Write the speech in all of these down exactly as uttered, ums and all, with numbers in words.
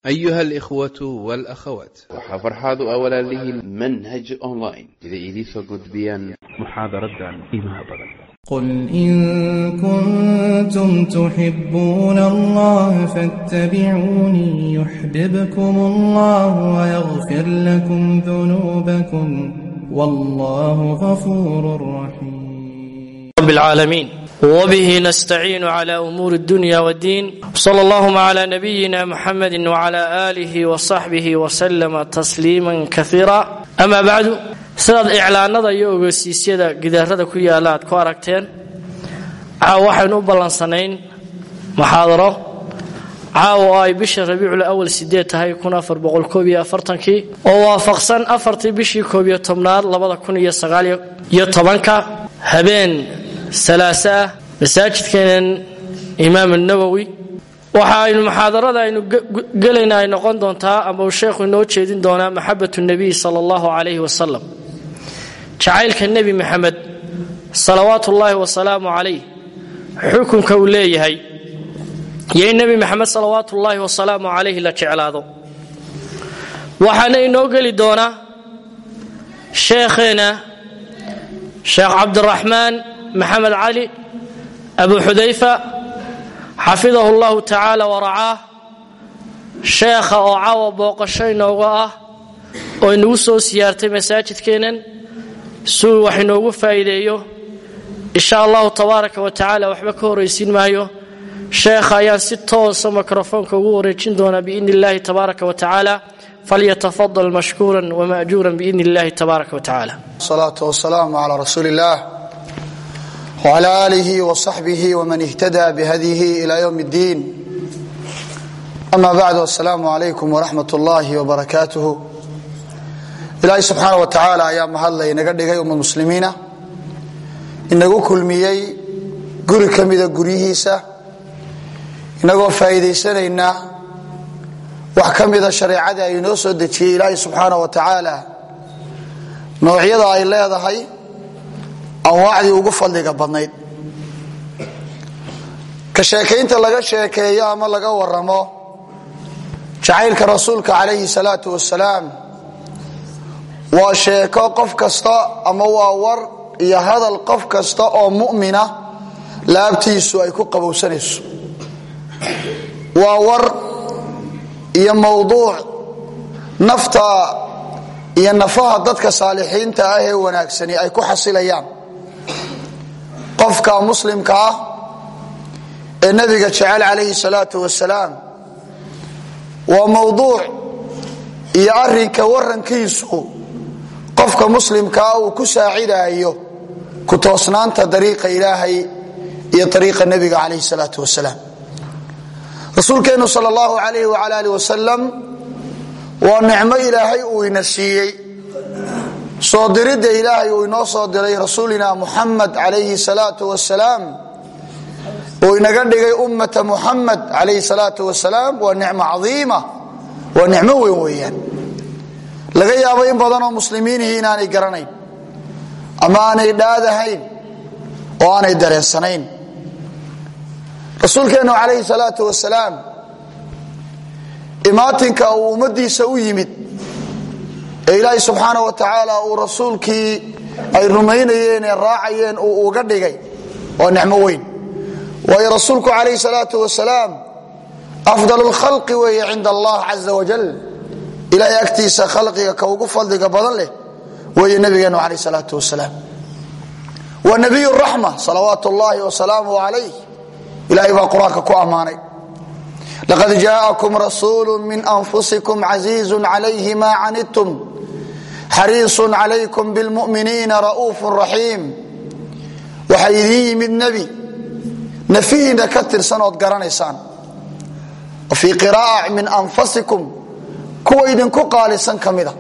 أيها الإخوة والأخوات، وحفرحاض أولا له منهج أونلاين إذا إليسو قدبيان محاضرة إيمها بغل. قل إن كنتم تحبون الله فاتبعوني يحببكم الله ويغفر لكم ذنوبكم والله غفور رحيم. رب العالمين وبه نستعين على أمور الدنيا والدين. صلى الله على نبينا محمد وعلى آله وصحبه وسلم تسليما كثيرا. أما بعد، سيد إعلانada iyo ogeysiisyada gidaarada ku yaala aad ku aragteen caaw waxaan u ballansanayn muxaadaro caaw ay bisha Rabiicul Awwal sideed tahay kun afar boqol koob iyo afartan oo waafaqsan afartii bishii koob iyo tobnaad laba kun iyo sagaal iyo toban habeen salaasa masaajidkan Imaam an-Nawawi waxa aynu muxaadarada aynu galeynaa ay noqon doontaa ama uu sheekhu inoo jeedin doonaa maxabatu nabi sallallahu alayhi wasallam, jacaylka nabi maxamed salawaatullaahi wasalaamu alayhi xukunka uu leeyahay iyo nabi maxamed salawaatullaahi wasalaamu alayhi la jeclaado. waxaana inoo gali doonaa sheekheena sheekh Cabdiraxmaan محمد علي أبو حذيفة حفظه الله تعالى ورعاه، شيخ أو عاو بوقشين وغاه ونوسو سيارتي مساجد كينن سو وحنوغو فايديو إن شاء الله تبارك وتعالى وحبكو ريسين مايو شيخ أيان ستو سمكرفون كوغو ريشين دونا بإذن الله تبارك وتعالى، فليتفضل مشكورا ومأجورا بإذن الله تبارك وتعالى. الصلاة والسلام على رسول الله وعلى آله وصحبه ومن اهتدى بهديه إلى يوم الدين. أما بعد، والسلام عليكم ورحمة الله وبركاته. إلهي سبحانه وتعالى أيام هلا ينقدق يوم المسلمين إنه كل ميي قري كميدا قريهيسا إنه فايدي سنة وحكميدا شريعة ينوسو دتي إلهي سبحانه وتعالى نوعيدا أي لا هي anwaacdii ugu fadliga badnayd ka sheekaynta laga sheekeeyo ama laga waramo jacaylka rasuulka calayhi salaatu wasalaam waa sheeko qof kasta ama waa war iyo hadal qof kasta oo mu'mina laabtiisu ay ku qabowsanayso. waa war iyo mawduuc nafta iyo nafaha dadka saalixiinta ah ee wanaagsani ay ku xasilayaan. qofka muslimka ah ee nabiga jecel calayhi salaatu wasalaam waa mawduuc iyo arrinka warankiisu qofka muslimka ah uu ku saacidayo ku toosnaanta dariiqa ilaahay iyo dariiqa nabiga calayhi salaatu wasalaam. rasuulkeenu sallallahu alayhi wa ala alihi wasallam waa nicmo ilaahay uu ina siiyey. soo diridda ilaahay uu inoo soo diray rasuulina Muhammad calayhi salaatu wasalaam oo inaga dhigay ummata Muhammad calayhi salaatu wasalaam waa nicmo cadiima, waa nicmo weyn weeyaan. laga yaabo in badan oo muslimiin inaanay garanayn ama aanay dhaadahayn oo aanay dareensanayn. rasuulkeenu calayhi salaatu wasalaam imaatinka uu ummadiisa u yimid ilaahay subxaanahu wa tacaala uu rasuulkii ay rumaynayeen ee raacayeen uu uga dhigay waa nicmo weyn. waayo rasuulku calayhi salaatu wasalaam afdalu lkhalqi weeye cinda allah caza wajal, ilaahay agtiisa khalqiga ka ugu fadliga badan leh weeye nabigeenu calayhi salaatu wasalaam. waa nabiyu raxma salawaatu ullaahi wasalaamuhu calayh. ilaahay baa qur-aanka ku ammaanay laqad jaa'akum rasuulu min anfusikum casiizun calayhi maa canidtum xariisun calaykum bilmu'miniina ra'uufun raxiim. waxaa idiin yimid nebi nafihiina ka tirsan ood garanaysaan. wa fii qiraa'a min anfusikum kuwa idinku qaalisan ka mida.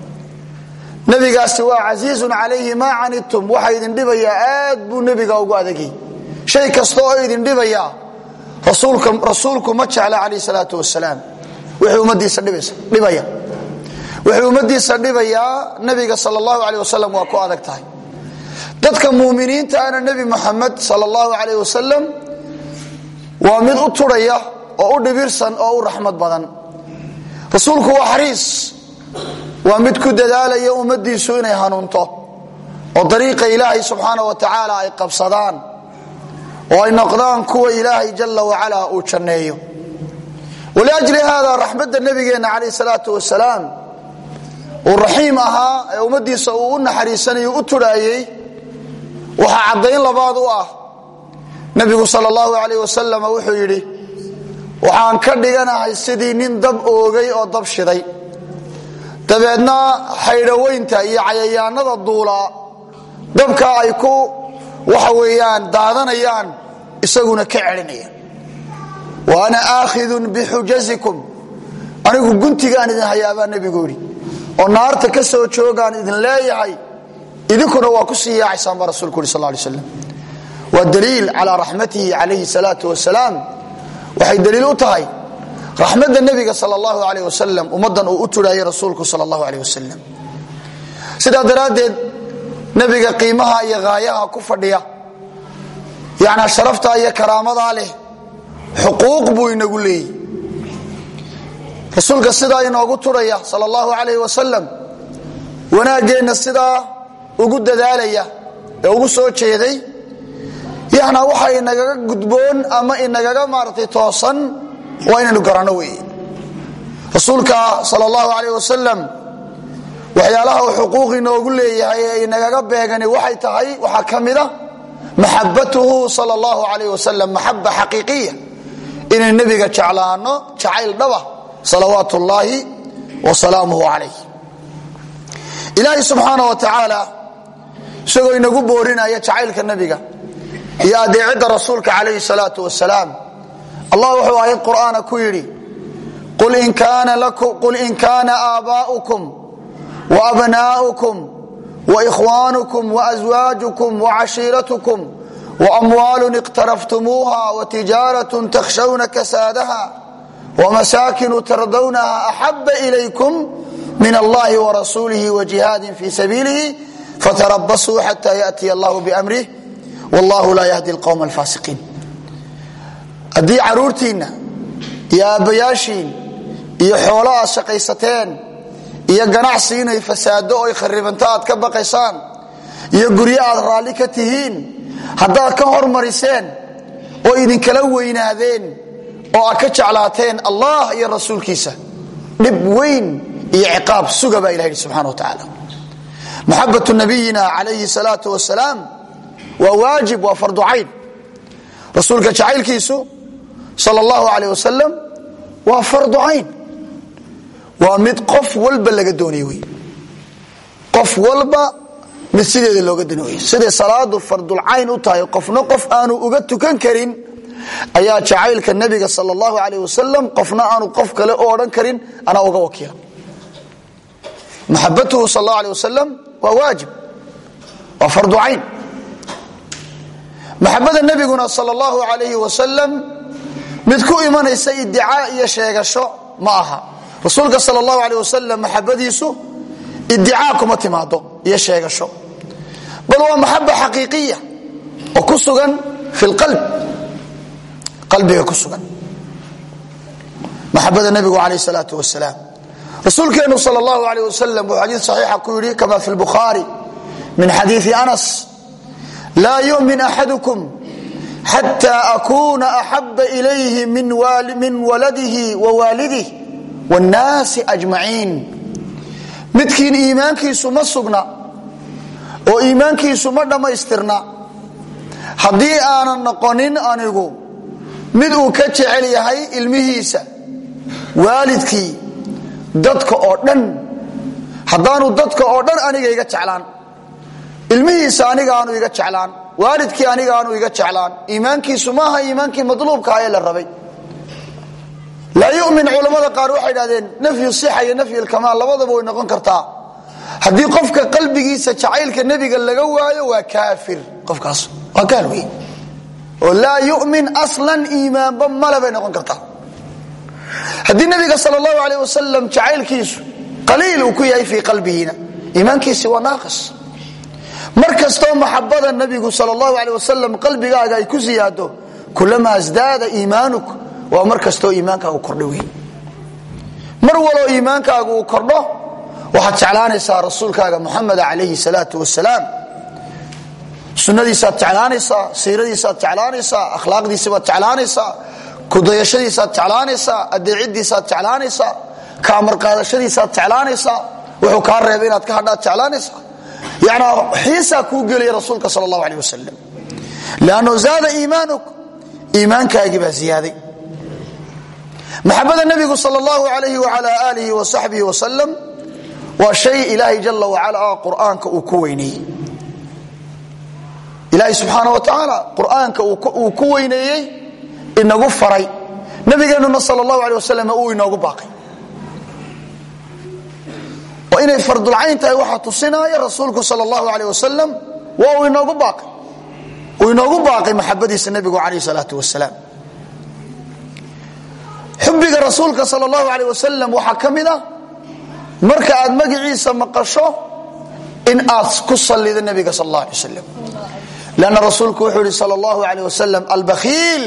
nebigaasi waa casiizun calayhi maa canidtum, waxa idin dhibayaa aad buu nebiga ugu adagay. shay kasta oo idin dhibayaa rasuulku ma jecla calayhi salaatu wasalaam. wuxuu ummadiisa dhibaya wuxuu ummadiisa dhibayaa nabiga sallallahu alayhi wasallam waa ku adag tahay. dadka muuminiinta ana nabi Muhammad sallallahu alayhi wasallam waa mid u turaya oo u dhibirsan oo u raxmad badan. rasuulku waa xariis waa mid ku dadaalaya ummadiisu inay hanuunto oo dariiqa ilaahay subxaanahu wa tacaala ay qabsadaan oo ay noqdaan kuwa ilaahay jalla wa ala uu janneeyo walaajli hada rahmadda nabigeena kaleey salaatu wasalaam oo rahiim ahaa ee ummadiisa uu u naxariisanayo u turaayay waxa cadeyn labaad u ah nabigu sallallahu alayhi wasallam wuxuu yiri waxaan ka dhiganahay sidii nin dab oogay oo dab shiday dabeedna xaydhaweynta iyo cayayaanada duula dabka ay ku waxa weeyaan daadanayaan isaguna ka celinaya wa ana aakhidun bihujazikum anigu guntigaan idin hayaaba nabigu yiri oo naarta ka soo joogaan idin leeyahay idinkuna waa ku siyaacaysan rasuulku sallallahu alayhi wasallam wa daliil ala rahmatihi alayhi salatu wassalam waxay daliil u tahay rahmadda nabiga sallallahu alayhi wasallam ummadan uu u turaayay rasuulku sallallahu alayhi wasallam sida daraadeed nabiga qiimaha iyo gaayaha ku fadhiya yaana sharafta iyo karaamada leh xuquuq buu inagu leeyahay rasuulka sida inoogu turaya sallallahu alayhi wasallam wanaageena sida ugu dadaalaya ee ugu soo jeeday yaana waxa inaga gudboon ama inaga maartay toosan waa inaynu garanno weey rasuulka sallallahu alayhi wasallam waxyaalaha xuquuq inoogu leeyahay ee inaga beegan waxay tahay waxa kamida mahabbatuhu sallallahu alayhi wasallam mahabba haqiiqiya in nabiga jaclaano jacayl dhaba salawaatullaahi wa salaamuhu alayhi ilaahi subhanahu wa ta'ala isagoo inagu boorinaya jacaylka nabiga iyo adeecida rasuulka alayhi salatu wasalaam allah wuxuu aayad quraana ku yiri qul in kana lakum qul in kana aabaa'ukum wa abnaa'ukum wa ikhwanukum wa azwaajukum wa 'ashiratukum wa amwalun iqtaraftumuha wa tijaratun takhshawna kasadaha wa masakin tardawnaha ahabba ilaykum min allahi wa rasulihi wa jihadin fi sabilihi fatarabbasu hatta ya'ti allahu bi amrihi wallahu la yahdi alqawma alfasiqin adii caruurtiina iyo abayaashiin iyo xoolaha shaqaysateen iyo ganacsi inay fasaado oo kharibanto aad ka baqaysaan iyo guryo aad raali ka tihiin hadda ka hormariseen oo idin kala weynaadeen oo aad ka jeclaateen allah iyo rasuulkiisa dib weyn iyo ciqaab sugaba ilaahay subhanahu wa ta'ala mahabbatu nabiyina alayhi salatu wassalam wa wajib wa fardu ayn rasuulka jacaylkiisu sallallahu alayhi wasallam wa fardu ayn wa mid qof walba laga doonayay qof walba mid sideeda looga doonayay sida salaadu fardu ayn u tahay qofna qof aanu uga tukan karin ayaa jacaylka nabiga sallallahu alayhi wasallam qofna aanu qof kale oo oran karin ana uga wakiila mahabbatuhu sallallahu alayhi wasallam wa wajib wa fardu ayn mahabbada nabiguna sallallahu alayhi wasallam mid ku imanaysa iddia iyo sheegasho ma aha rasuulka sallallahu alayhi wasallam mahabbadiisu iddia kuma timaado iyo sheegasho bal waa mahabba haqiiqiya oo ku sugan fil qalb qalbiga ku sugan mahabbada nabigu alayhi salatu wassalam rasuulkeenu sallallahu alayhi wasallam wa hadith sahih ku yiri kama fil bukhari min hadith anas لا يؤمن أحدكم حتى أكون أحب إليه من, وال من ولده ووالده والناس أجمعين مدكين إيمانك سما سقنا وإيمانك سما دم استرنا حدي أنا نقنين أنيقو مدو كتشعلي هاي المهيسة والدك ددك أردن حدانو ددك أردن أنيقا يكتشعلان ilmihiisa aniga aanu iga jeclaan waalidkii aniga aanu iga jeclaan iimaankiisu maaha iimaankii madluubka ah ee la rabay la yu'min culimada qaar waxay yiraahdeen nafyu siha iyo nafyu kamaal labadaba way noqon kartaa hadii qofka qalbigiisa jacaylka nabiga laga waayo waa kaafir qofkaas waa kaalwi oo la yu'min aslan iimaan ba malaba noqon kartaa hadii nabiga sallallahu alayhi wasallam jacaylkiisu qaliil uu ku yahay fi qalbihiina iimaankiisu waa naaqis markasto mahabbada nabiga sallallahu alayhi wasallam qalbigaaga ay ku ziyaado kulama asdaada iimaanuk wa markasto iimaanka uu kordhay mar walo iimaankaagu uu kordho waxaad jeclaanaysaa rasuulkaaga Muhammad alayhi salaatu wasalaam sunnadiisaad jeclaanaysaa siiradiisaad jeclaanaysaa akhlaaqdiisaad jeclaanaysaa kudayashadiisaad jeclaanaysaa adeecidiisaad jeclaanaysaa ka amar qaadashadiisaad jeclaanaysaa wuxuu ka reebay inaad ka hadhaad jeclaanaysaa yaani xiisa ku geliya rasuulka sallallahu alayhi wasallam laano zaada iimaanuk iimaankaagi baa ziyaaday maxabada nabiga sallallahu alayhi wa ala alihi wa sahbihi wa sallam wa shay ilaahi jalla wa ala quraanka uu ku weynay ilaahi subhanahu wa ta'ala quraanka uu ku weyneeyay inagu faray nabigeena sallallahu alayhi wa sallam uu inagu baaqay wa inay fardul ayn tahay waxa tusinaya rasuulku sallallahu alayhi wa sallam waa uu inagu baaqay uu inagu baaqay maxabadiisa nabiga alayhi salatu wasalaam xubbiga rasuulka sallallahu alayhi wa sallam waxa kamida marka aad magaciisa maqasho in aad ku salido nabiga sallallahu alayhi wa sallam لأن رسولك وحده صلى الله عليه وسلم البخيل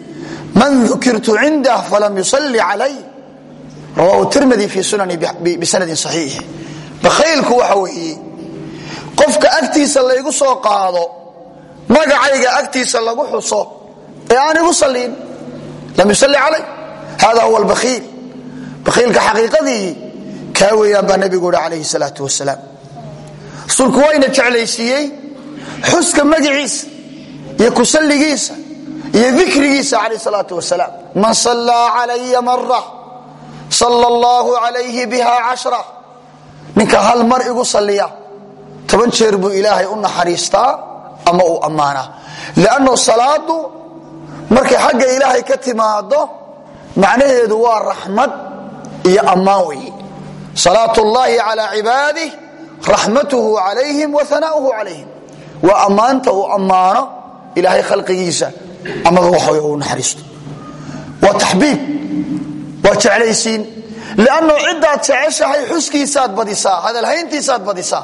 من ذكرت عنده فلم يصلي علي رواه الترمذي في سنن بسند صحيح بخيلك وحوي قفك أكتيس اللي يقصوا قاضو مقعيق أكتيس اللي يقصوا يعني يصلين لم يصلي علي هذا هو البخيل بخيلك حقيقة ذي كاوي يا نبي قول عليه الصلاة والسلام رسولك وين تعليسيي xuska magaciisa iyo ku salligiisa iyo dhikrigiisa alayhi salatu wasalaam man salla alayya marra sallallahu alayhi biha ashra ninka hal mar igu salliya toban jeer buu ilaahay u naxariistaa ama uu amaana laano salaadu markay xagga ilaahay ka timaado macnaheedu waa raxmad iyo amaan weey salaatullahi ala ibadihi rahmatuhu alayhim wa thana'uhu alayhim وأمانته وأمانه إلهي خلقه يسا أما روحه ونحرسته وتحبيب وتعليسين لأنه عدة تعيشها حسكي ساد بديسا هذا الهينتي ساد بديسا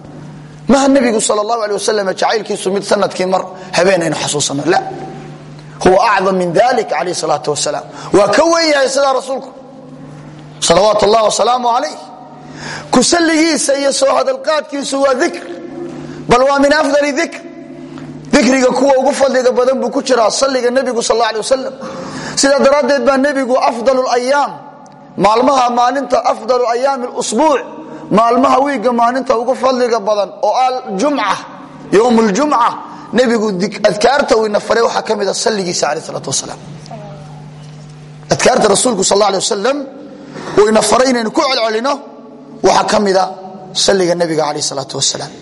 ما النبي صلى الله عليه وسلم تعيل كي سميت سنة كمر هبين حصوصنا لا هو أعظم من ذلك عليه الصلاة والسلام وكوي يا سيدنا رسولكم صلوات الله وسلامه عليه كسلي سيسو هذا القاد كي سوى ذكر بل ومن أفضل ذكر ذكرك كوا وقفل لك بدن بكتشرا صلي النبي صلى الله عليه وسلم سيدا دردد بالنبي أفضل الأيام معلمها ما ننت أفضل أيام الأسبوع معلمها ويقى ما ننت وقفل لك بدن وقال جمعة يوم الجمعة نبي أذكارته وينفره وحكم إذا صلي عليه الصلاة والسلام أذكارت رسولك صلى الله عليه وسلم وينفرين نكوع العلنة وحكم إذا صلي النبي عليه الصلاة والسلام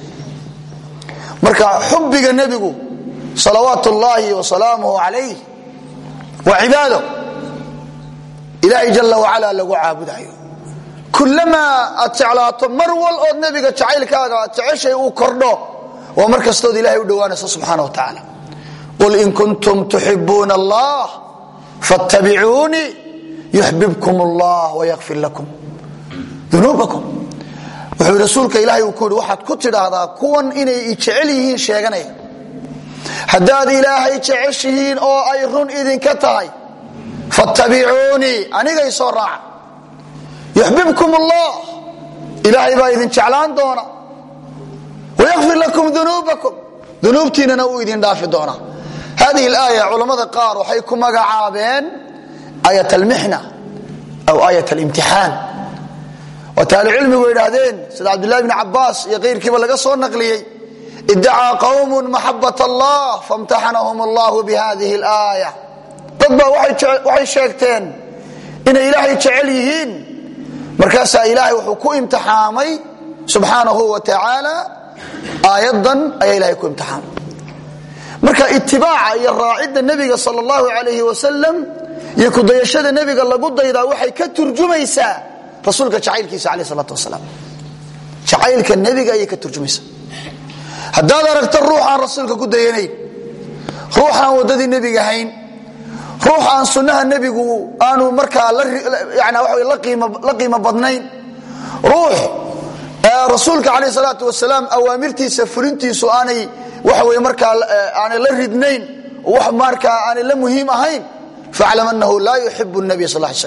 marka xubbiga nabigu salawaatullaahi wa salaamuhu alayhi wa ibado ilaahi jalla wa ala lagu caabudayo kullama at'alaato marwal oo nabiga jacaylkaaga jeceshay uu kordho wa markastood ilaahi u dhawaanayso subhanahu wa ta'ala qul in kuntum tuhibbuna allah fattabi'uni yuhibbukum allah wa yaghfir lakum dhunubakum wuxuu rasuulka ilaahay uu ku yiri waxaad ku tiraahdaa kuwan inay jecel yihiin sheeganay hadaad ilaahay jeceshiin oo ay run idinka tahay fattabi'uni aniga isoo raac yuhibbukum allah ilaahay baa idin jeclaan doona wa yaghfir lakum dhunubakum dhunubtiina uu idin dhaafi doona هذه الآية علماء قار waxay ku magacaabeen آية المحنة أو آية الامتحان وتالي علمي ويرادين سيد عبد الله بن عباس يغير كيف لغا سو نقليي ادعى قوم محبة الله فامتحنهم الله بهذه الآية طبعا waxay sheegteen in ilaahay jecel yihiin markaas ilaahay wuxuu ku imtixaamay subhanahu wa ta'ala aayadan ay ilaahay ku imtixaam marka itibaaca iyo raacida nabiga sallallahu alayhi wa sallam iyo ku dayashada nabiga lagu daydaa waxay ka turjumaysaa rasuulka jacaylkiisa alayhi salatu wasalaam jacaylka nabiga ay ka turjumaysaa haddii aragto ruuxa rasuulka ku dayanay ruuxa wadadii nabiga hayn ruuxa sunnaha nabigu aanu marka la yaani waxa la qiimo la qiimo badnayn ruux rasuulka alayhi salatu wasalaam awaamirtiisa fulintiisu aanay waxa way marka aanay la ridnayn wax marka aanay la muhiim ahayn fa'lam annahu la yuhibbu an-nabiy sallallahu alayhi wasallam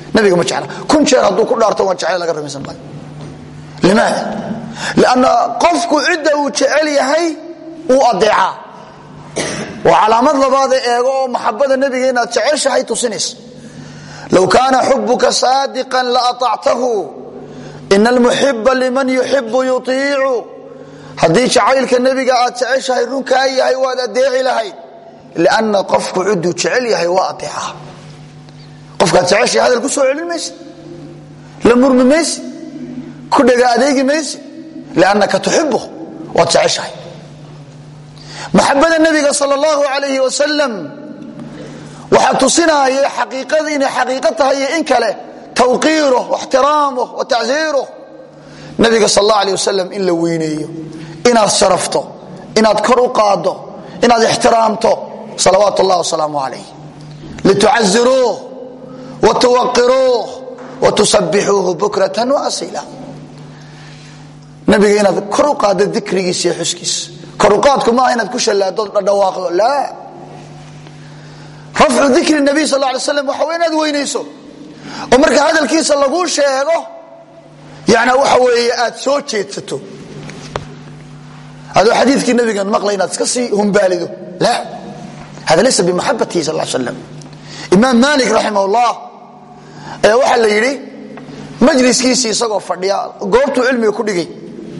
nabiga ma jecla kun jeer hadduu ku dhaarto waan jecel laga rumaysan baa limaada laana qofku cidda uu jecel yahay uu adeeca wa calaamad labaad eego oo maxabada nabiga inaad jeceshahay tusinis law kana hubbuka sadiqan la ata'tahu innal muhibba liman yuhibbu yuti'u hadii jacaylka nabiga aad jeceshahay runka yahay waad adeeci lahayd laana qofku ciddu jecel yahay waa adeeca qofka jeceshahay hadal ku soo celin maysid la murmi maysid ku dhaga adeegi maysid laanaka tuhibbu wa jeceshahay maxabada nabiga sallallahu alayhi wa sallam waxa tusinaaya xaqiiqada in xaqiiqatahay in kale tawqiiruhu wa ihtiraamuhu wa ta'ziiruhu nabiga sallallahu alayhi wa sallam in la weyneeyo inaad sharafto inaad kor u qaado inaad ihtiraamto salawatullahi wa salaamu alayhi litu'azziruhu wa tuwaqqiruhu wa tusabbihuhu bukratan wa asila nabiga inaad kor u qaado dhikrigiisa iyo xuskiisa kor u qaadku ma inaad ku shalaado dhawaaqdo la rafcu dhikri nabi sallallahu alayhi wasallam waxa weeynaad weynayso oo marka hadalkiisa lagu sheego yaana waxa weeye aad soo jeedsato hada xadiiskii nabiga maqlayna iska si humbaalido la hada laysa bi mahabbati sallallahu alayhi wasallam imam malik rahimahullah ee waxa la yiri majliskiisa isagoo fadhiya goobtu cilmiga ku dhigay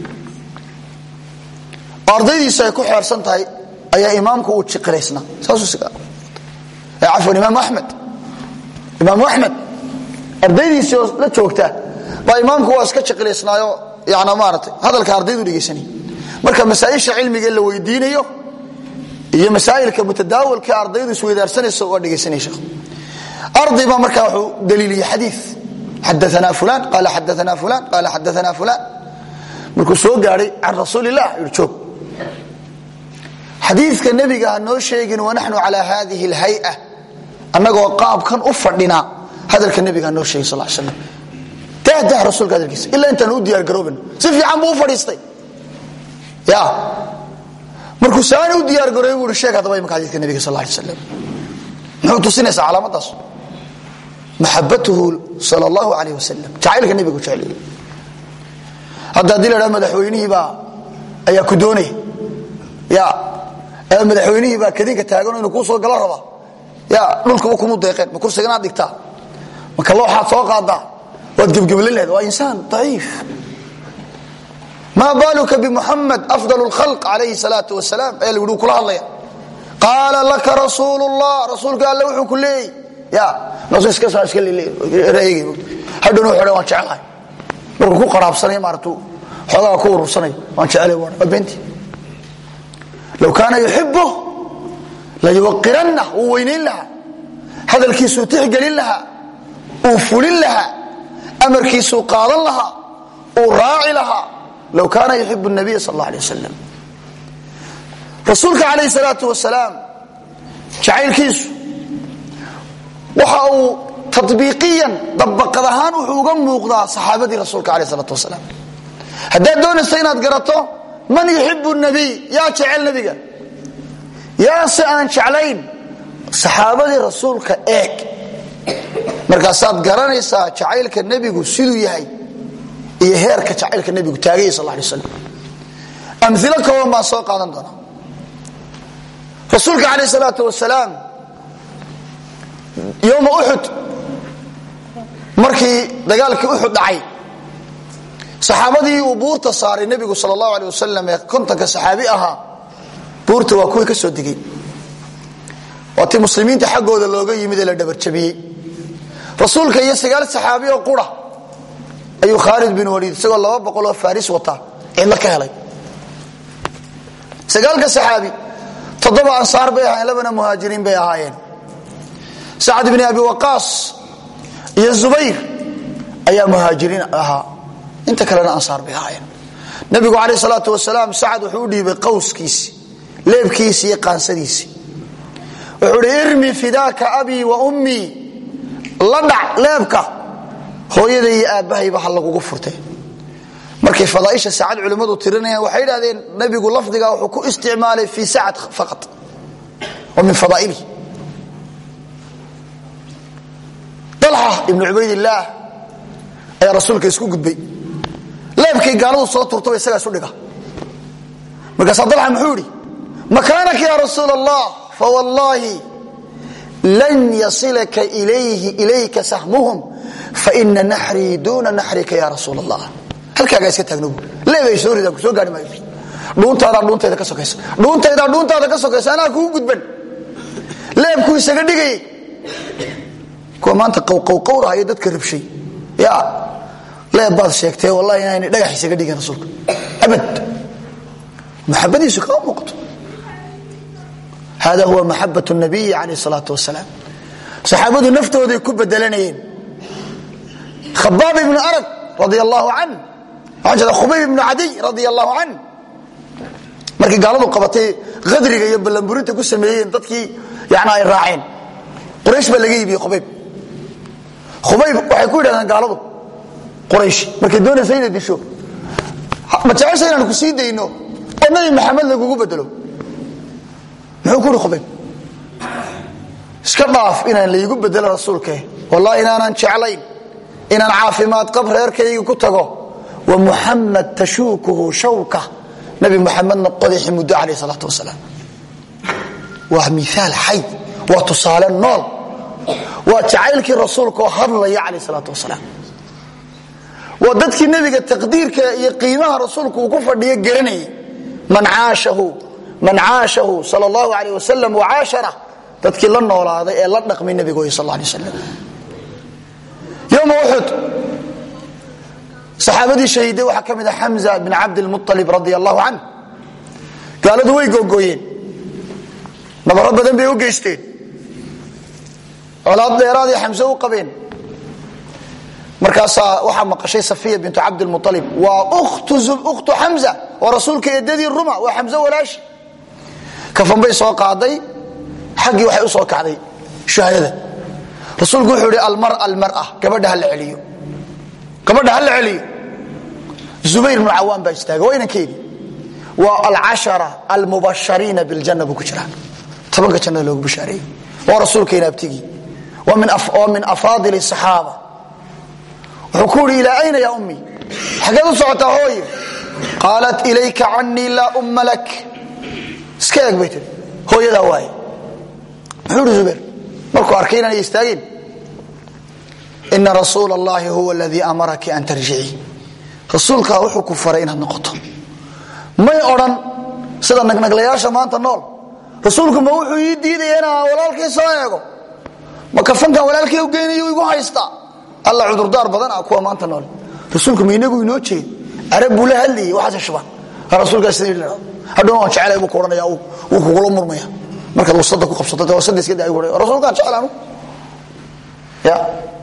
ardaydiisa ay ku xeersan tahay ayaa imaamku uu jiqreysna saasuu siga ee afwan imaam ahmed imaam ahmed ardaydiisa la joogta ba imaamku waa iska jiqreysnaayo yaana maartay hadalka ardaydu dhigeysanay marka masaa'isha cilmiga la weydiinayo iyo masaa'ilka mutadaawilka ardaydu isweydaarsanayso oo dhigeysanayso arday ba marka wuxuu daliiliyay xadiis حدثنا فلان قال حدثنا فلان قال حدثنا فلان markuu soo gaaray aan rasuulillah irjoog xadiiska nabiga noo sheegin wanaxnu ala hadhihi alhay'a anagoo qaabkan u fadhina hadalka nabiga noo sheegay sallallahu alayhi wasallam taada rasuulka hadalkiisa illa intaan u diyaar garoobin si fiican buu fadhiistay ya markuu saan u diyaar garoobay uu sheegay hadaba imka xadiiska nabiga sallallahu alayhi wasallam muxuu tusinaysaa calaamadaas mahabbatuhu sallallahu alayhi wasallam jacaylka nabiga jacayl hadda dilada madaxweynihi ba ayaa ku doonay ya ee madaxweynihi ba kadinka taagan inuu ku soo galo raba ya dhulka uu kuma deeqeen ma kursigana dhigta marka loo xad soo qaada wad gabgabalay waa insaan daciif ma baluka bi muhammad afdalul khalq alayhi salatu wassalam ee lagu kula hadlaya qala laka rasulullah rasuulka allah wuxuu ku leeyay ya nasiis ka soo iska leeyay hadhow wuxuu waan jecelahay markuu ku qaraabsanay maartu xogaa ku urursanay waan jecelahay waa benti law kana yuhibbu la yuqiranna wa waynin laha hadalkiisu tixgelin laha oo fulin laha amarkiisu qaadan laha oo raaci laha law kana yuhibbu an-nabiy sallallahu alayhi wasallam rasuulka alayhi salatu wassalam jacaylkiisu waxa uu tatbiiqiyan dabaqadahan wuxuu uga muuqdaa saxaabadii rasuulka alayhi salatu wasalaam hadaa doonaysa inaad garato man yuhibbu an-nabiy ya jacayl nabiga ya sa'an jaclayn saxaabadii rasuulka eeg marka saad garanaysaa jacaylka nabigu siduu yahay iyo heerka jacaylka nabigu taagay sallallahu alayhi wasallam amthila kooban ma soo qaadan doona rasuulka alayhi salatu wasalaam يوم أحد markii dagaalkii Uhud dhacay saxaabadii uu buurta saaray nabiga sallallahu alayhi wasallam ee kontanka saxaabi ahaa buurta waa kuwii ka soo digay waati muslimiinta xaqooda looga yimid la dhabar jabiyay rasuulka iyo sagaal saxaabi oo qura ayuu Khalid bin Walid isagoo laba boqol oo faris wata in la ka helay sagaalka saxaabi toddoba ansaar bay ahaayeen labana muhaajiriin bay ahaayeen سعد بن أبي وقاص يا زبير أيام مهاجرين أها أنت كلنا أنصار بهاين نبي عليه الصلاة والسلام سعد وحودي بقوس كيسي ليب كيسي يقان سديسي وحودي ارمي فداك أبي وأمي لنع ليبك هو يدي أبهي بحلق وقفرته مركي فضائش سعد علماء ترنيا وحيد هذين نبي يقول لفظك وحكو استعماله في سعد فقط ومن فضائله talxa ibnu cubaydillah ayaa rasuulka isku gudbay leebkay gaaladu soo turtay isaga isu dhiga markaas talxa muxuu yiri makaanaka ya rasuul allah fa wallahi lan yasilaka ilayhi ilayka sahmuhum fa inna nahri duna nahrika ya rasuul allah halkaaga iska taagno leebay soo ridaa ku soo gaari maayo dhuuntaada dhuunteeda ka sokaysa dhuunteeda dhuuntaada ka sokaysa ana ku gudban leebku isaga dhigay kuwa maanta qowqow qowrahay dadka rabshay ya leebaad sheegtay wallahi inay dhagax isaga dhigeen rasuulka abad maxabadiisu ka muuqato hada huwa mahabbatu an-nabiy alayhi salatu wassalam saxaabadu naftooda ku bedelanayeen khabbab ibn arad radiyallahu anhu wajada khubayb ibn adi radiyallahu anhu markii gaaladu qabatay qadriga iyo balanburinta ku sameeyeen dadkii yaana ay raaceen quraysh baa laga iibiyay khubayb khubayb waxay ku yiraahdaan gaaladu quraysh markay doonayeen inay disho ma jeceshay inaan ku sii deyno oo nabi maxamed lagu bedelo muxuu ku yiri khubayb iska dhaaf inaan lagu bedelo rasuulka wallahi inaanan jeclayn inaan caafimaad qab reerkayga ku tago wa muhammad tashukuhu shawka nabi muhammad qadhi muddo alayhi salatu wassalam wa mithaal hayy wa tusala nool wa jacaylkii rasuulka hadlaya alayhi salatu wassalam wa dadkii nabiga taqdiirka iyo qiimaha rasuulku uu ku fadhiyo garanay man aashahu man aashahu sallallahu alayhi wasallam wa aashara dadkii la noolaaday ee la dhaqmay nabiga sallallahu alayhi wasallam yawm uhud saxaabadii shahiiday waxa kamid ah Hamza ibn Abd al-Muttalib radiyallahu anhu gaaladu way googooyeen nabaro badan bay u geysteen walaad dheeraadii Hamza u qabeen markaas waxa maqashay Safiya bint Abd al-Muttalib wa ukhtu zub ukhtu Hamza wa rasuulka yadii Ruma wa Hamza walaash kafan bay soo qaaday xaqi waxay u soo kacday shahaadada rasuulku wuxuu yiri al-mar'a al-mar'a gabadha hal celiyo gabadha hal celiyo Zubayr ibn Awwam baa istaagay waa inankeedii waa al-ashara al-mubashirin bil janna bu ku jira tabanka jannada loogu bishaareeyay waa rasuulkeena abtigi wa min af wa min afaadil as-sahaba wuxuu ku yiri ila ayna ya ummi xageed u socotaa hooyo qalat ilayka anni la umma lak iskaag baytay hooyada waay wuxuu Zubayr markuu arkay inay istaageen إن رسول الله هو الذي أمرك أن ترجعي رسولك wuxuu ku faray inaad noqoto may oran sida nagnaglayaasha maanta nool rasuulku ma wuxuu ii diidayna walaalkii soo eego ma kafanka walaalkii u geenayo igu haysta alla cudur daar badan ah kuwa maanta nool rasuulku ma inagu inoo jeed arabu la hadlii waxa shaba rasuulka sidii hadhow aan jecelahay buu koranaya uu kugu murmaya marka uu sadda ku qabsato wasada iska daay goray rasuulka jecelaanu ya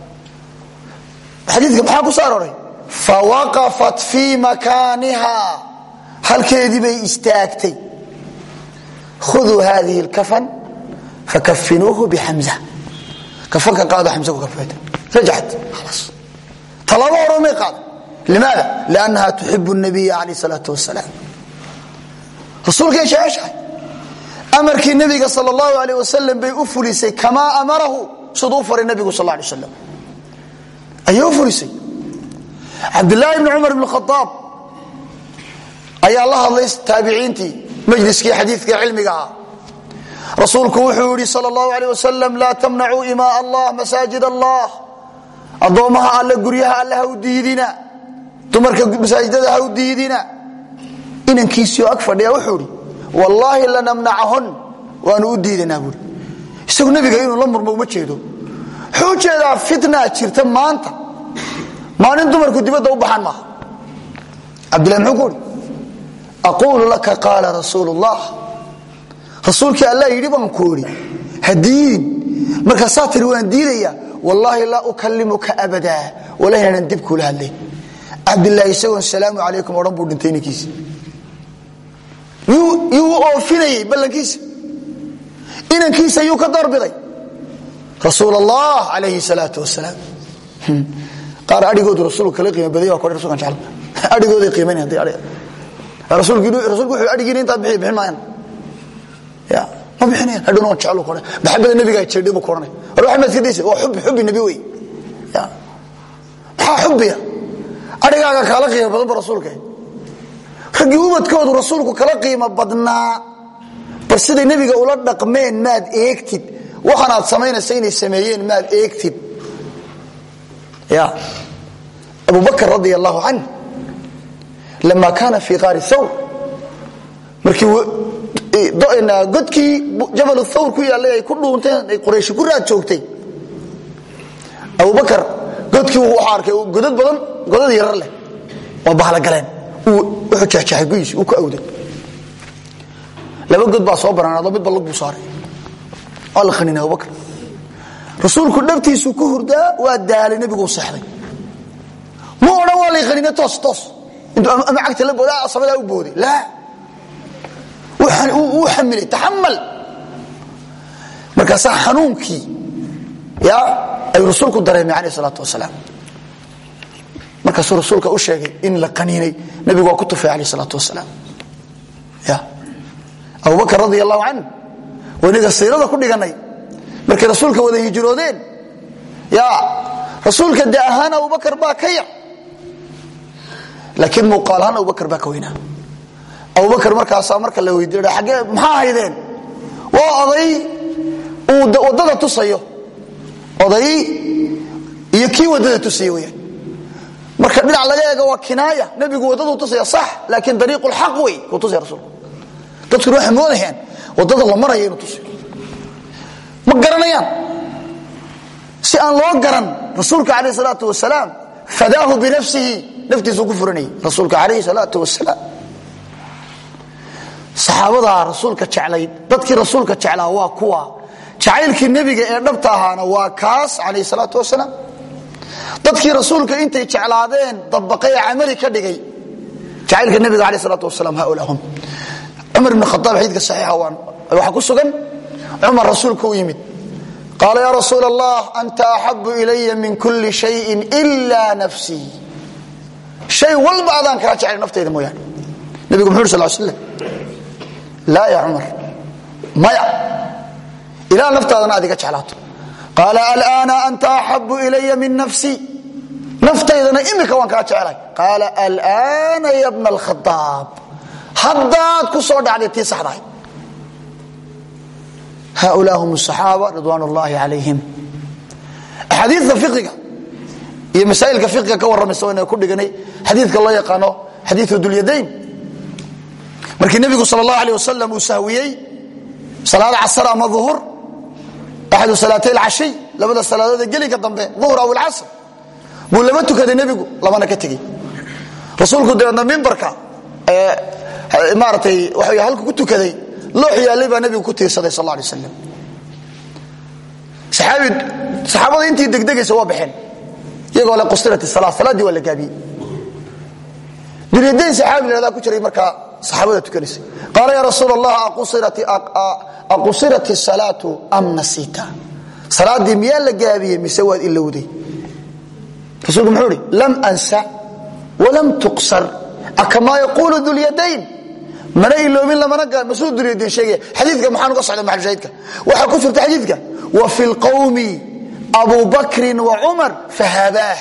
حديثك maxaa ku saaroray fawaqafat fi makaniha halkeedii bay istaagtay khudhu hadhihi alkafan fakaffinuhu bihamza kafanka qaado hamza ku kafayta rajat خلاص talaba oromay qaad limaada laanaha tuhibbu an-nabiy alayhi salatu wassalam rasuulka sheeshay amarkii nabiga sallallahu alayhi wasallam bay u fulisay kama amarahu sidoo fari nabiga sallallahu alayhi wasallam أيوه فريسي عبد الله بن عمر بن الخطاب أي الله الله تابعينتي مجلس كي حديث كي علمي رسولك وحوري صلى الله عليه وسلم لا تمنعوا إماء الله مساجد الله أضومها على قريها على هوديدنا تمرك مساجدها هوديدنا إن كيسيو أكفر يا وحوري والله لنمنعهن وأن أوديدنا أقول يسوق نبي قايلون الأمر مومتشيدو xujeeda fitna jirta maanta maalin dumarku dibadda u baxan ma Abdullah ibn Quri aqulu laka qala rasulullah rasuulka Allah yiri baan ku yiri hadiin marka saatir waan diiraya wallahi la ukallimuka abada wala inaan dib kula hadlay Abdullah isagu salaamu alaykum oran buu dhintay ninkiis yu yu oofinay balankiis inankiisa yu ka darbiday رسول الله عليه الصلاه والسلام قال اديغود رسولك kala qiimo badiyo ko rasuulkan jecel adigoodii qiimeyn hadii adiga rasuulku rasuulku wuxuu adigeen inta bixi bixin maayan ya ma bixineen hadhow jecel ko maxabada nabiga jeedimo koranay ruux ma iska diisay waa xub xub nabi way ya maxaa xubbiya arigaaga kala qiimo badan rasuulka ragii ubadkoodu rasuulku kala qiimo badnaa bal sida nabiga ula dhaqmeen maad eegtid waxaad sameynaysaa inay sameeyeen maad eegtid ya Abu Bakr radiyallahu anhu lama kana fi qari thawr markii doona godkii jabal thawr ku yaalay ay ku dhuunteen ay Quraysh ku raad joogtay Abu Bakr godkii uu arkay godad badan godad yar leh oo bahla galeen uu wuxuu jaajahay guys uu ku awday laba god baa soo baraanado mid balad buu saaray all khanina Abu Bakr rasuulku dhabtiisu ku hurdaa waa daalay nabigu saxday ma oran wali khanina toos toos inta ama agta la boodaa asabada u booday la waxan uu xamilay tahammal marka sax xanuunkii ya ay rasuulku dareemay alayhi salaatu wasalaam marka rasuulka u sheegay in la qaniinay nabigu waa ku tufay alayhi salaatu wasalaam ya Abu Bakr radiyallahu anhu waniga siirada ku dhiganay markii rasuulka wada hijroodeen ya rasuulka daahan Abu Bakr baa ka yar laakiin muqaalan Abu Bakr baa ka weynaa Abu Bakr markaas marka la weydiiyay xagee maxaa haydeen waa oday uu wadada tusayo oday iyo kii wadada tusayo weeyaan marka dhinac laga eego waa kinaaya nabigu wadada tusaya sax laakiin dariiqul haq way ku tusay rasuulku dadku waxay moodayaan wadada la marayo inuu tusayo ma garanayaan si aan loo garan rasuulka alayhi salaatu wasalaam fadaahu bi nafsihi naftiisu ku furanay rasuulka alayhi salaatu wasalaam saxaabada rasuulka jeclay dadkii rasuulka jeclaa waa kuwa jacaylkii nabiga ee dhabta ahaana waa kaas alayhi salaatu wasalaam dadkii rasuulka intay jeclaadeen dabaqay amali ka dhigay jacaylka nabiga alayhi salaatu wasalaam haulahum Umar ibn Khattab xadiidka saxiixa waan waxa ku sugan Umar rasuulku u yimid qala ya rasuul Allah anta ahabbu ilayya min kulli shay'in illa nafsi shay walba adan ka jecel naftayda mooyaan nabigu muxuu sallallahu alayhi wasallam la ya Umar maya ila naftaadana adiga jeclaato qala al'ana anta ahabbu ilayya min nafsi naftaydana imika waan ka jecelay qala al'ana ya ibn al-Khattab haddaad ku soo dhacday tii saxday هؤلاء هم الصحابة رضوان الله عليهم حديث فقهك هي مسائل فقهك كورم سوينا كل جني حديث الله يقانو حديث ذو اليدين مركي النبي صلى الله عليه وسلم وساويي صلاة العصر أما الظهر أحد صلاتي العشي لبدا الصلاة الجلي كالضمبي ظهر أو العصر قول لما تكاد النبي لما نكتجي رسولك دعنا من بركة إمارتي وحي هلك كنت كذي لوحي اللي بقى نبي كنت صلى الله عليه وسلم صحابي صحابة انتي دقدقي سوا بحين يقول قصرت الصلاة صلاة دي ولا قابي باليدين صحابي هذا كتري مركا صحابة تكنسي قال يا رسول الله أقصرت أقصرت الصلاة أم نسيتها صلاة دي ميال قابية مسواد إلا ودي رسول محوري لم أنسى ولم تقصر أكما يقول ذو اليدين من إلا من لما نقى مسؤول ذو اليدين شيء حديثك محان قصة مع الجايدك وحكسرت حديثك وفي القوم أبو بكر وعمر فهباه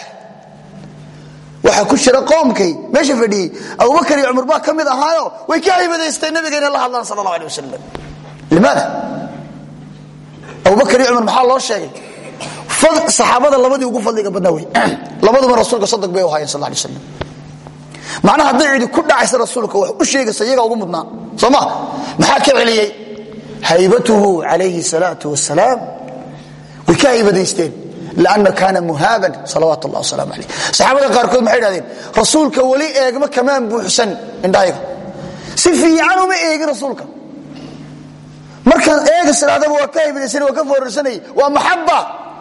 وحكسر قومك ماشي فدي أبو بكر وعمر باه كم إذا هايو ويكاهي بدأ يستيني بقين الله الله صلى الله عليه وسلم لماذا؟ أبو بكر وعمر محال الله الشيء صحابة الله بدي وقف فضلك بدنوي لابد من رسولك صدق بيه وهاي صلى الله عليه وسلم معناها ضيعي كل عيس رسولك وشيء سيئة وقمتنا صماء محاكم عليه هيبته عليه الصلاة والسلام وكاهي بدأ يستين لأنه كان مهابا صلوات الله وسلام عليه صحابة قاركود محيد هذين رسولك ولي ايقما كمان بحسن من دايقا سيفي عنه ما ايق رسولك مركز ايق السلاة وكاهي بدأ يستين وكفر رسني ومحبة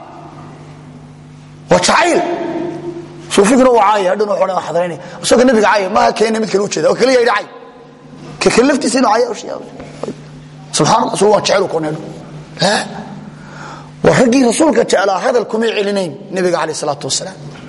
وتعيل شوفيك نوع عاية هذا نوع حنا حضريني وسوق النبي عاية ما كأنه مثل وجهه وكليه يدعي ككلفتي سنة عاية وشيء سبحان الله سوى تعالوا كونه ها وحقي رسولك تعالى هذا الكميع لنين النبي عليه الصلاة والسلام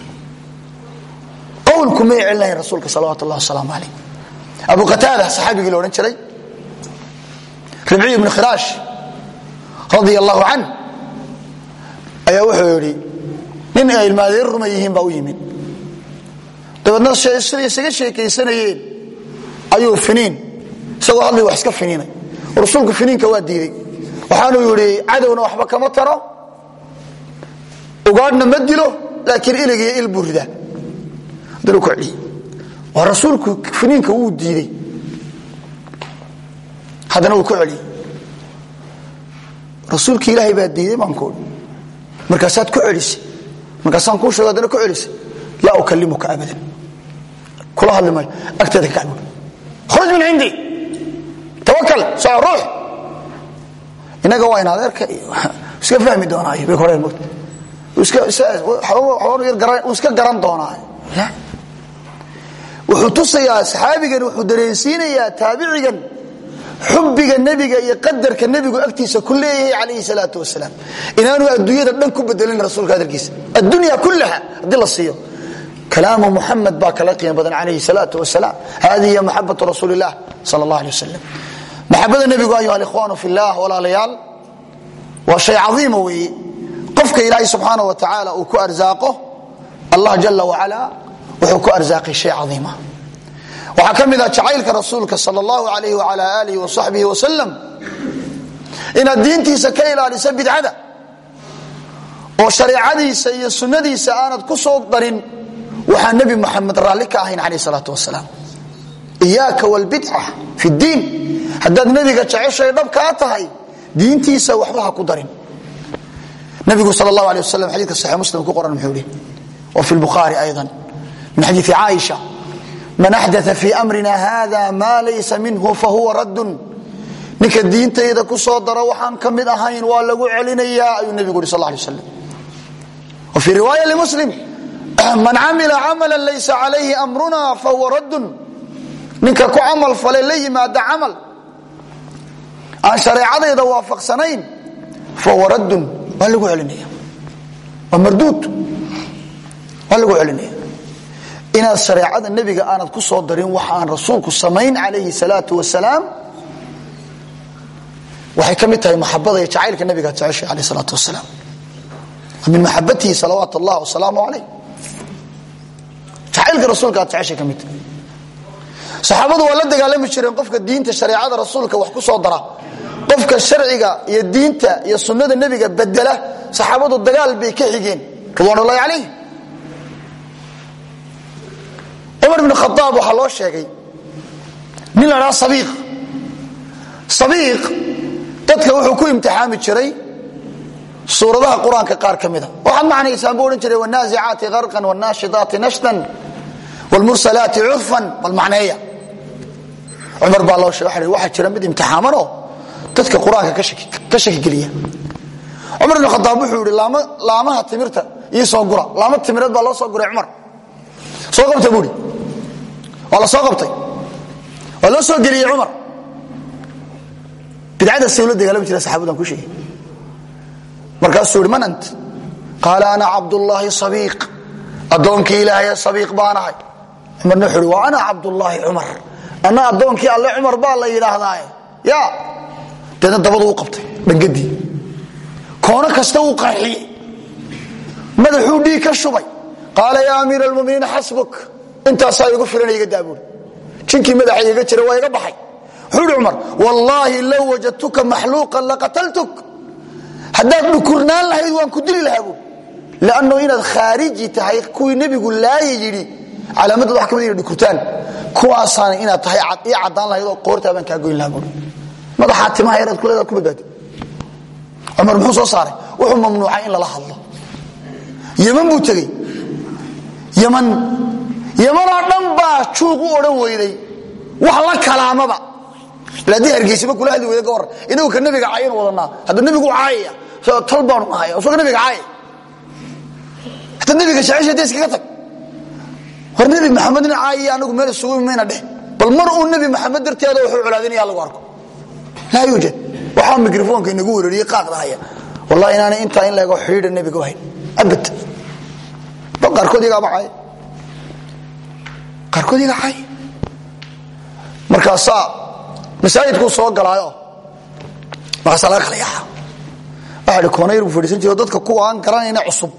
قول كميع لنين رسولك صلوات الله والسلام عليه أبو قتادة صحابي قالوا ننشري ربعي بن خراش رضي الله عنه أيا وحوري nin ay ilmaadeer rumayeen baa u yimid dabadna sheeshay isaga sheekaysanayeen ayuu finiin isagoo hadlay wax iska finiinay rasuulku finiinka waa diiday waxaanu yiri cadawna waxba kama taro ugaadna ma dilo laakiin ilagiyo il burida dalo ku cili wa rasuulku finiinka uu diiday hadana uu ku cili rasuulka ilaahay baa diiday baan ku markaasaad ku celisay markaasaan ku sheegay hadana ku celisay la ukallimuka abadan kula hadlimay agtada ka cabud khuruj min indi tawakkal saa ruux inaga waa inaad arka iska fahmi doonaa bay horeen mud iska xawaan yar garan iska garan doonaa wuxuu tusayaa saxaabigan wuxuu dareensiinayaa taabicigan xubbiga nabiga iyo qadarka nabigu agtiisa ku leeyahay calayhi salaatu wasalaam inaanu adduunyada dhan ku bedelin rasuulka hadalkiisa adduunya kullaha hadii la siiyo كلام محمد باك لقي بدن عليه الصلاة والسلام هذه هي محبة رسول الله صلى الله عليه وسلم محبة النبي أيها الإخوان في الله ولا ليال وشيء عظيم وي قفك إلهي سبحانه وتعالى وكو أرزاقه الله جل وعلا وكو أرزاقه شيء عظيم وحكم إذا تعيلك رسولك صلى الله عليه وعلى آله وصحبه وسلم إن الدين تيسكي إلى لسبب عدا وشريعتي سي السنة سآنت كسوط ضرين وحا النبي محمد رالك أهين عليه الصلاة والسلام إياك والبدعة في الدين حداد النبي قد تعيش يضبك أتهي دين تيسا وحبها قدرين النبي صلى الله عليه وسلم حديث الصحيح مسلم كقرآن محوري وفي البخاري أيضا من حديث عائشة من أحدث في أمرنا هذا ما ليس منه فهو رد نك الدين تيدا كصدر وحان كمد أهين والله علينا يا أيها النبي صلى الله عليه وسلم وفي رواية لمسلم من عمل عملا ليس عليه أمرنا فهو رد منك كو عمل فللي ما دا عمل عن شريعة إذا وافق سنين فهو رد والله علنية ومردود والله علنية إن الشريعة النبي أنا كسو درين وحان رسولك السمين عليه الصلاة والسلام وحي كمتها محبة يتعايلك النبي عليه الصلاة والسلام من محبته صلوات الله وسلامه عليه تعيلك رسولك تعيش كميت صحابته ولا دغالمي جيرين قفكا دينته شريعه رسولك wax ku soo dara qofka sharciga iyo diinta iyo sunnada nabiga bedela saxaabadu dagaal bay ka xigeen radiyallahu alayhi Umar ibn Khattab waxa loo sheegay nin la sabiiq sabiiq dadka wuxuu ku imtixaami jiray suuradaha quraanka qaar kamida waxaan macnaheeyaa boorin jiray wanaazi'aati gharqan wanaashidaati nashdan والمرسلات عرفا والمعنيه عمر بالله شيخ waxa jira mid imtixaamano dadka quraanka ka shaki ka shaki galiya Umar ibn Khattab wuxuu yiri laama laamaha timirta iyo soo gura laama timireed baa loo soo guray Umar soo qabtay buuri wala soo qabtay wala soo galiyay Umar bidcada sawlada galab jira saxaabadan ku sheegay markaas uu man ant qala ana abdullah sabiq adoonki ilaahay sabiq baanahay Umar nuxuri wa ana abdullah Umar ana adoonki Allah Umar baa la yiraahdaa ya tada dabadu u qabtay dhagadi koona kasta uu qarxi madaxuu dhii ka shubay qala ya amir almu'minin hasbuk inta saayigu filan iga daabur jinki madaxa iga jira waa iga baxay wuxuu Umar wallahi law wajadtuka mahluqan laqataltuk haddii dhukurnaan lahayd waan ku dili lahaa laano inaad khaariji tahay kuwi nabigu laa yiri calaamad wax kamid ah dhukurtaan kuwaasana inaad tahay cad iyo cadaan lahayd oo qoorta baan ka goyn lahaa madaxa timaha yarad kuleeda ku badbaadi Umar muxuu soo saaray wuxuu mamnuucay in la hadlo Yemen buu tagay Yemen Yemen oo dhan baa juuq u oran weyday wax la kalaamaba la diirgiisaba kula hadli weyday goor inuu ka nabiga caayeen wadanaa hada nabigu caayaya soo talbaan ahay soo nabiga caayay hada nabiga shaayisha iskaga tag war nabi maxamedna caayay anagu meel isugu meena dheh bal mar uu nabi maxamed darteeda wuxuu culaadinaya lagu arko la yujad waxa mikrofoonka inagu weerariyay qaaqdahaya wallahi inaana inta in laga xiriir nabiga wahay abad baqarkoodiga bacay qarkoodiga caay markaas masaajidku soo galaayo markaas la kala yaxa waxa koonayr u fadhiisan jiray dadka kuwa aan garanayna cusub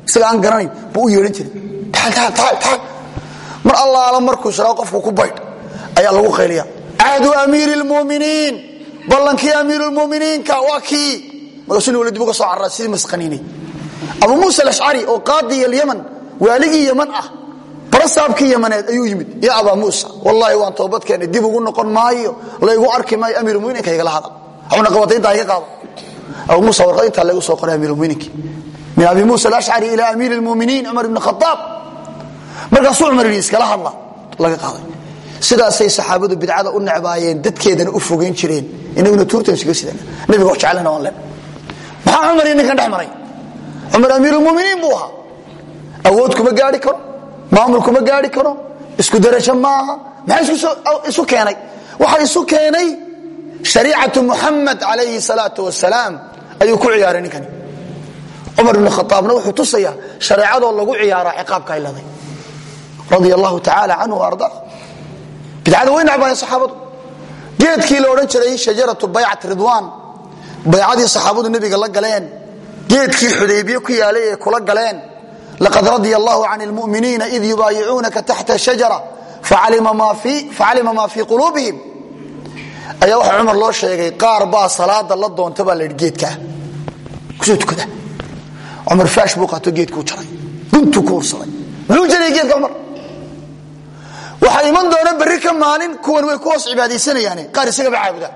isaga aan garanayn buu u yeerin jiray taal taal taal taal mar allah ala markuu sharaw qofku ku bayd ayaa lagu qeyliya aadu amiirul muuminiin ballankii amiirul muuminiin ka waki magaasuna wali dib uga soo carraa sidii masqaniinay abu muusa al-ash'ari oo qaadi al-yaman waligi yaman ah barasaabkii yamaneed ayuu yimid ya abu muusa wallahi waan toobadkeena dib ugu noqon maayo la igu arki maayo amiirul muuminiin ka igala hadal awna qabatay inta ay qaado abu muusa warqad inta lagu soo qoray amiirul muuminiin min abi muusa al-ash'ari ila amiirul muuminiin umar ibn khattab markaas umar ibn iskala hadla laga qaaday sidaasay saxaabadu bidcada u nacbaayeen dadkeedana u fogeyn jireen inaguna tuurtan iskaga sidana nabiga wax jeclana waan leen maxaa umar inay ka dhaxmaray umar amiirul muuminiin buu ahaa awood kuma gaari karo maamul kuma gaari karo isku darajo maaha maxay isku isu keenay waxa isu keenay shariicatu muhammad alayhi salatu wassalam ayuu ku ciyaaray ninkan umar ibn khattabna wuxuu tusaya shariicado lagu ciyaaro ciqaabka ay leedahay radiyallahu ta'ala anhu arda bidcada weyn abay saxaabadu geedkii la oran jiray shajaratu bay'at ridwan bay'adii saxaabadu nabiga la galeen geedkii xudaybiya ku yaalay ee kula galeen laqad radiyallahu 'anil mu'minina id yubay'unaka tahta shajara fa'alima ma fi fa'alima ma fi qulubihim ayaa waxa umar loo sheegay qaar baa salaada la doonta baa la geedka ku soo tukada umar faash buu qaato geedku jaray duntu ku ursaday wuxuu jaray geedka umar waxa iman doona bari ka maalin kuwan way ku hoos cibaadeysanayaan qaar isaga caabuda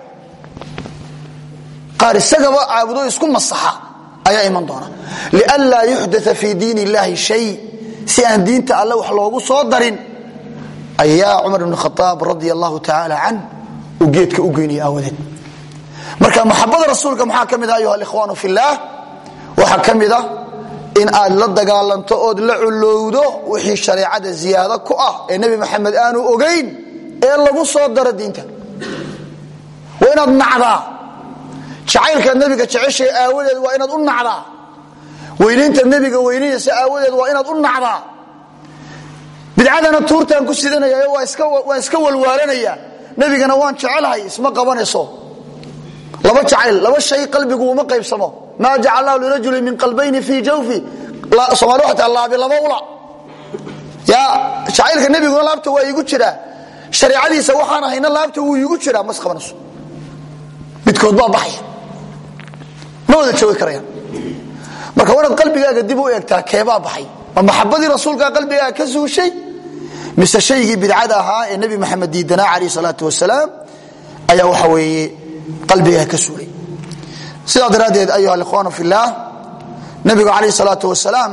qaar isaga caabudo isku masaxa ayaa iman doona lialla yuhdatha fi diin illahi shay si aan diinta Allah wax loogu soo darin ayaa umar ibn khattab radiyallahu ta'ala an u geedka u geeyay awadeed marka maxabada rasuulka maxaa kamid ah ayuha ikhwaanu fillah waxa kamid ah in aad la dagaalanto oo la culowdo wixii shariicada ziyaado ku ah ee nabi maxamed aanu ogeyn ee lagu soo daro diinta waa inaad nacdaa jacaylka nabiga jeceshay aawadeed waa inaad u nacdaa weynaynta nabiga weynaynaysa aawadeed waa inaad u nacdaa bidcadana tuurtaan ku sidanaya waa iska waa iska walwaalanaya nabigana waan jecelahay isma qabanayso laba jacayl laba shay qalbigu uma qaybsamo ma ja'ala li rajulin min qalbayni fi jawfi la samaru hatta allah bi laba ula ya jacaylka nabigu laabta waa igu jira shariicadiisa waxaan ahayna laabta uu igu jira mas qabanayso midkood baa baxay ma wada joogi karayaan marka wanaad qalbigaaga dib u eegtaa keebaa baxay ma maxabadii rasuulka qalbigaaga ka suushay mise shaygii bidcada ahaa ee nabi maxamed diidana alayhi salatu wasalaam ayaa waxa weeye qalbigaaga ka suulay sida daraadeed ayuha ikhwaanu fillah nabiga alayhi salatu wasalaam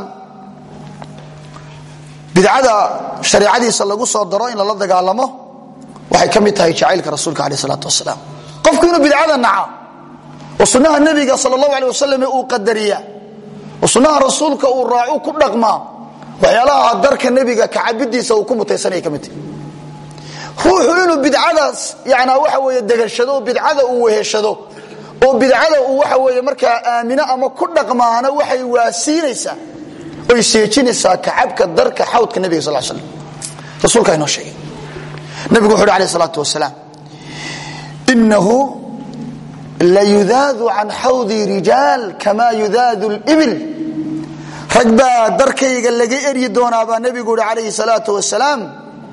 bidcada shariicadiisa lagu soo daro in la dagaalamo waxay kamid tahay jacaylka rasuulka alayhi salatu wasalaam qofku inuu bidcada naca oo sunnaha nabiga sallallahu alayhi wasallam uu qadariya oo sunnaha rasuulka uu raaco ku dhaqma waxyaalaha darka nabiga ka cabidiisa uu ku mutaysanay kamid ruuxu inuu bidcadaas yaana waxa weeye dagashado bidcada uu weheshado oo bidcada uu waxa weeye marka aamina ama ku dhaqmaana waxay waasiinaysaa oo isheejinaysaa kacabka darka xawdka nabiga sallallahu alayhi wasallam rasuulka inoo sheegay nabigu wuxuu alayhi salatu wasalaam innahu la yudadu an hawdi rijal kama yudadu al-ibil ragba darkayga laga eri doonaa baa nabigu alayhi salatu wasalaam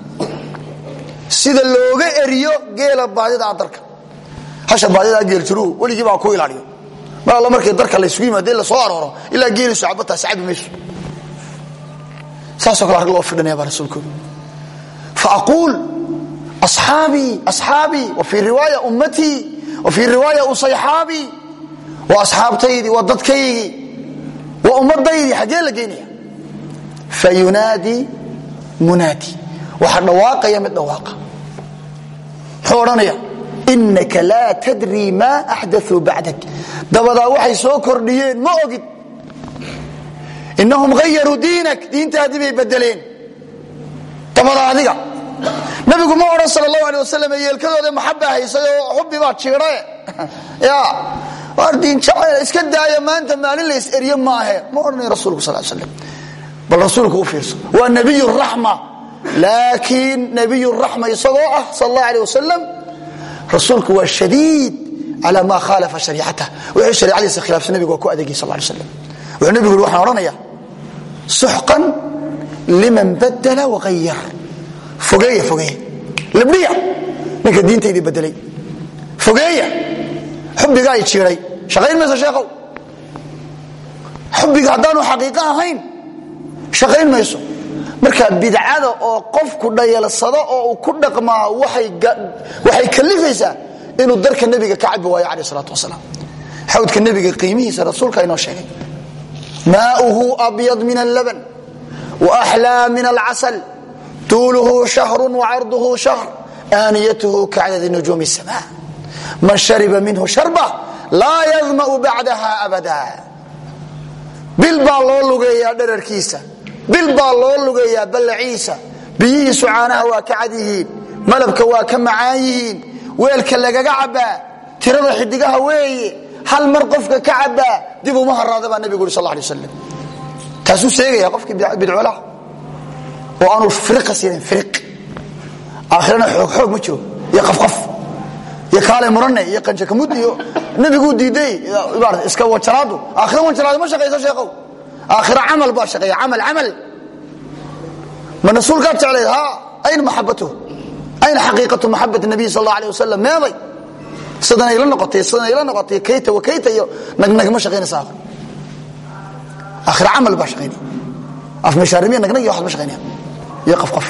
sida looga eriyo geela baadida darka hasha baadida geel jiru waligi baa ku ilaaliyo ma alla markay darka la isugu yimaado la soo arooro ila geeli sacabta sacab meeshu saaso kala loo fidnaa baa rasuulku fa aqul ashabi ashabi wa fi riwaya ummati wa fi riwaya usayhabi wa ashabtaydi wa dadkaygi wa ummadaydi xagee la geynaya fayunadi munadi waxa dhawaaqaya mid dhawaaqa xooranaya innaka la tadri ma ahdathu ba'dak dabada waxay soo kordhiyeen ma ogid innahum ghayyaru diinak diintaadii bay bedeleen dabada adiga nabigu ma oran sallallahu alayhi wasallam yeelkadooda maxabba haysay oo xubbi baa jiray ya wardin jacayl iska daaya maanta maalin la is eriyo ma aha ma oran rasuulku sallallahu alayhi wasallam bal rasuulku u fiirso waa nabiyur rahma laakiin nabiyur rahma isagoo ah sallallahu alayhi wasallam rasuulku waa shadiid ala ma khalafa shariicatahu wa shariicadiisa khilaafsan nabigu waa ku adeegay sallallahu alayhi wasallam wa nabigu waxaan oranayaa suxqan liman badala waghayar fogeeya fogeeya libniya ninka diintaydii bedelay fogeeya xubbiga ay jiray shaqayn mayso sheekhow xubbiga haddaanu xaqiiqo ahayn shaqayn mayso marka bidcada oo qofku dhayalsado oo uu ku dhaqmaa waxay waxay kalifaysaa inuu darka nabiga ka cabi waayo calayhi salaatu wasalaam xawdka nabiga qiimihiisa rasuulka inoo sheegay maa'uhu abyad min al-laban wa ahlaa min al-asal tuuluhu shahrun wa 'arduhu shahr aaniyatuhu ka'adad nujum as-samaa man shariba minhu sharba la yazma'u ba'daha abada bil baa loo lugeeyaa dherarkiisa bil baa loo lugeeyaa balaciisa biyihiisu caanaha waa ka cad yihiin malabka waa ka macaan yihiin weelka lagaga cabaa tirada xidigaha weeye hal mar qofka ka cabaa dib uma haraada baa nabigu sallallahu alayhi wasallam taasuu sheegaya qofkii bidcolaha oo aanu firiq siinin firiq aakhirana xoog xoog ma jiro iyo qafqaf iyo kaale muranne iyo qanjo kamud iyo nabigu diiday ibaarad iska wajaraadu aakhira wajaraadu ma shaqeyso sheeqow aakhira amal ba shaqeeya amal amal man rasuulka jeclay ha ayn mahabbatu ayn haqiiqatu mahabbati nabi sallallahu alayhi wasallam meeday sidana ila noqotay sidana ila noqotay kayta wa kayta iyo nagnag ma shaqeynaysaa aakhira amal ba shaqeynay af masharimiin nagnag iyo wax ma shaqeynay iyo qafqaf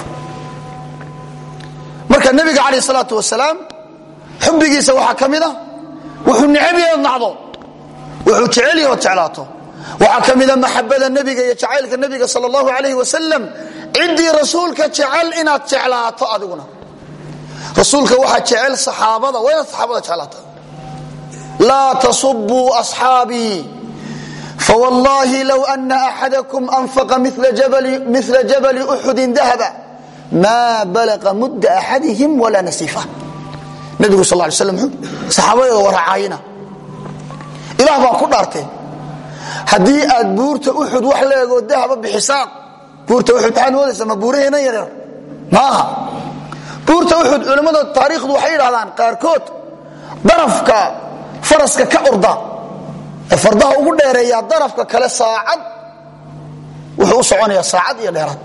marka nabiga alayhi salatu wasalaam xubbigiisa waxa kamida wuxuu nicbiyo nacdo wuxuu jecel yahay jeclaato waxa kamida mahabbada nabiga iyo jacaylka nabiga sallallahu alayhi wasallam cidii rasuulka jecel inaad jeclaato adiguna rasuulka waxa jecel saxaabada way saxaabada jeclaata la tasubbu ashabi فوالله لو أن أحدكم أنفق مثل جبل مثل جبل أحد ذهبا ما بلغ مد أحدهم ولا نصيفه النبي صلى الله عليه وسلم صحابه ورعاينا إله بان ku dhaartay hadii aad buurta Uhud wax leego dahab bixisaab buurta Uhud waxaan wadaysa ma buureena yaryar maaha buurta Uhud culimada taariikhdu waxay yiraahdaan qaar kood darafka faraska ka orda fardaha ugu dheereeya darafka kale saacad wuxuu soconaya saacad iyo dheeraad